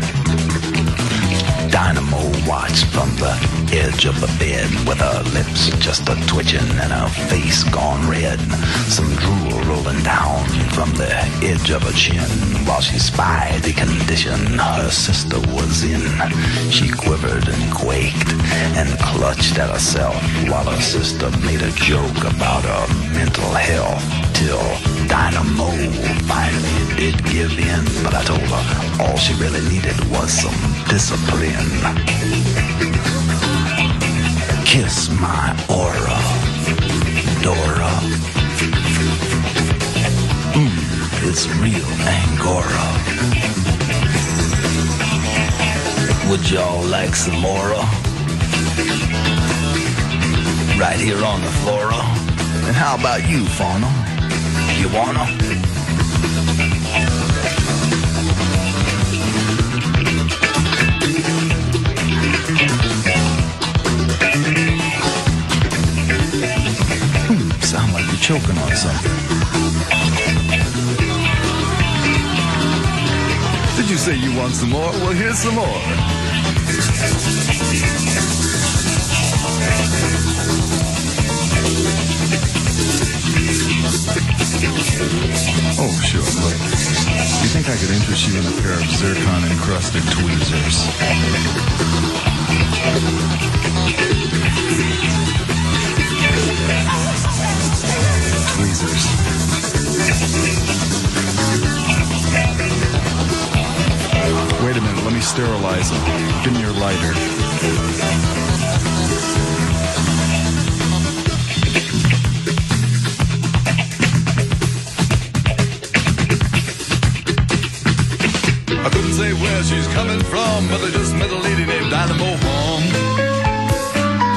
Speaker 24: Dynamo watched from the edge of the bed with her lips just a twitching and her face gone red. Some drool rolling down from the edge of her chin while she spied the condition her sister was in. She quivered and quaked and clutched at herself while her sister made a joke about her mental health till Dynamo finally did give in. But I told her all she really needed was some discipline. Kiss my aura, Dora. Mmm, it's real Angora. Would y'all like some more? Right here on the flora. And how about you, fauna? You wanna? Hmm, sound like you're choking on something. Did you say you want some more? Well, here's some more.
Speaker 8: Oh, sure, look. You think I could interest you in a pair of zircon-encrusted tweezers? Tweezers. Wait a minute, let me sterilize them. Give me your lighter.
Speaker 5: I couldn't say where she's coming from, but I just met a lady named Dynamo Hum.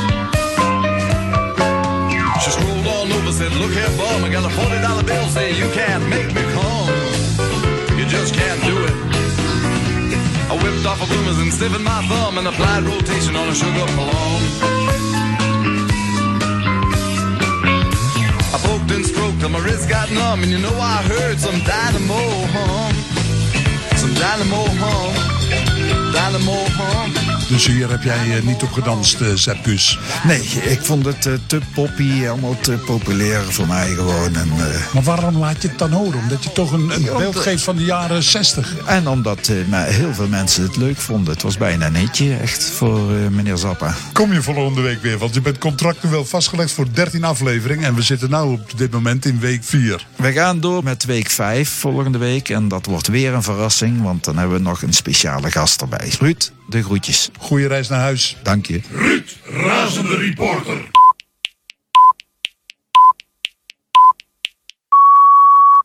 Speaker 5: said, look here, bum, I got a forty dollar bill, say you can't make me come. You just can't do it. I whipped off a bloomers and stiffened my thumb and applied rotation on a sugar plum. I poked and stroked till my wrist got numb, and you know I heard some dynamo hum. Some dynamo hum. Dynamo hum.
Speaker 9: Dus hier heb jij uh, niet op gedanst, uh, Sepp Kuss?
Speaker 25: Nee, ik vond het uh, te poppy, allemaal te populair voor mij gewoon. En, uh,
Speaker 9: maar waarom laat je het dan horen? Omdat je toch een, een
Speaker 25: ja,
Speaker 9: beeld geeft van de jaren zestig.
Speaker 25: En omdat uh, maar heel veel mensen het leuk vonden. Het was bijna een hitje, echt, voor uh, meneer Zappa.
Speaker 9: Kom je volgende week weer, want je bent contractueel vastgelegd voor dertien afleveringen. En we zitten nu op dit moment in week vier.
Speaker 25: We gaan door met week vijf volgende week. En dat wordt weer een verrassing, want dan hebben we nog een speciale gast erbij. Ruud, de groetjes.
Speaker 9: Goeie reis naar huis.
Speaker 25: Dank je.
Speaker 2: Ruud, razende reporter.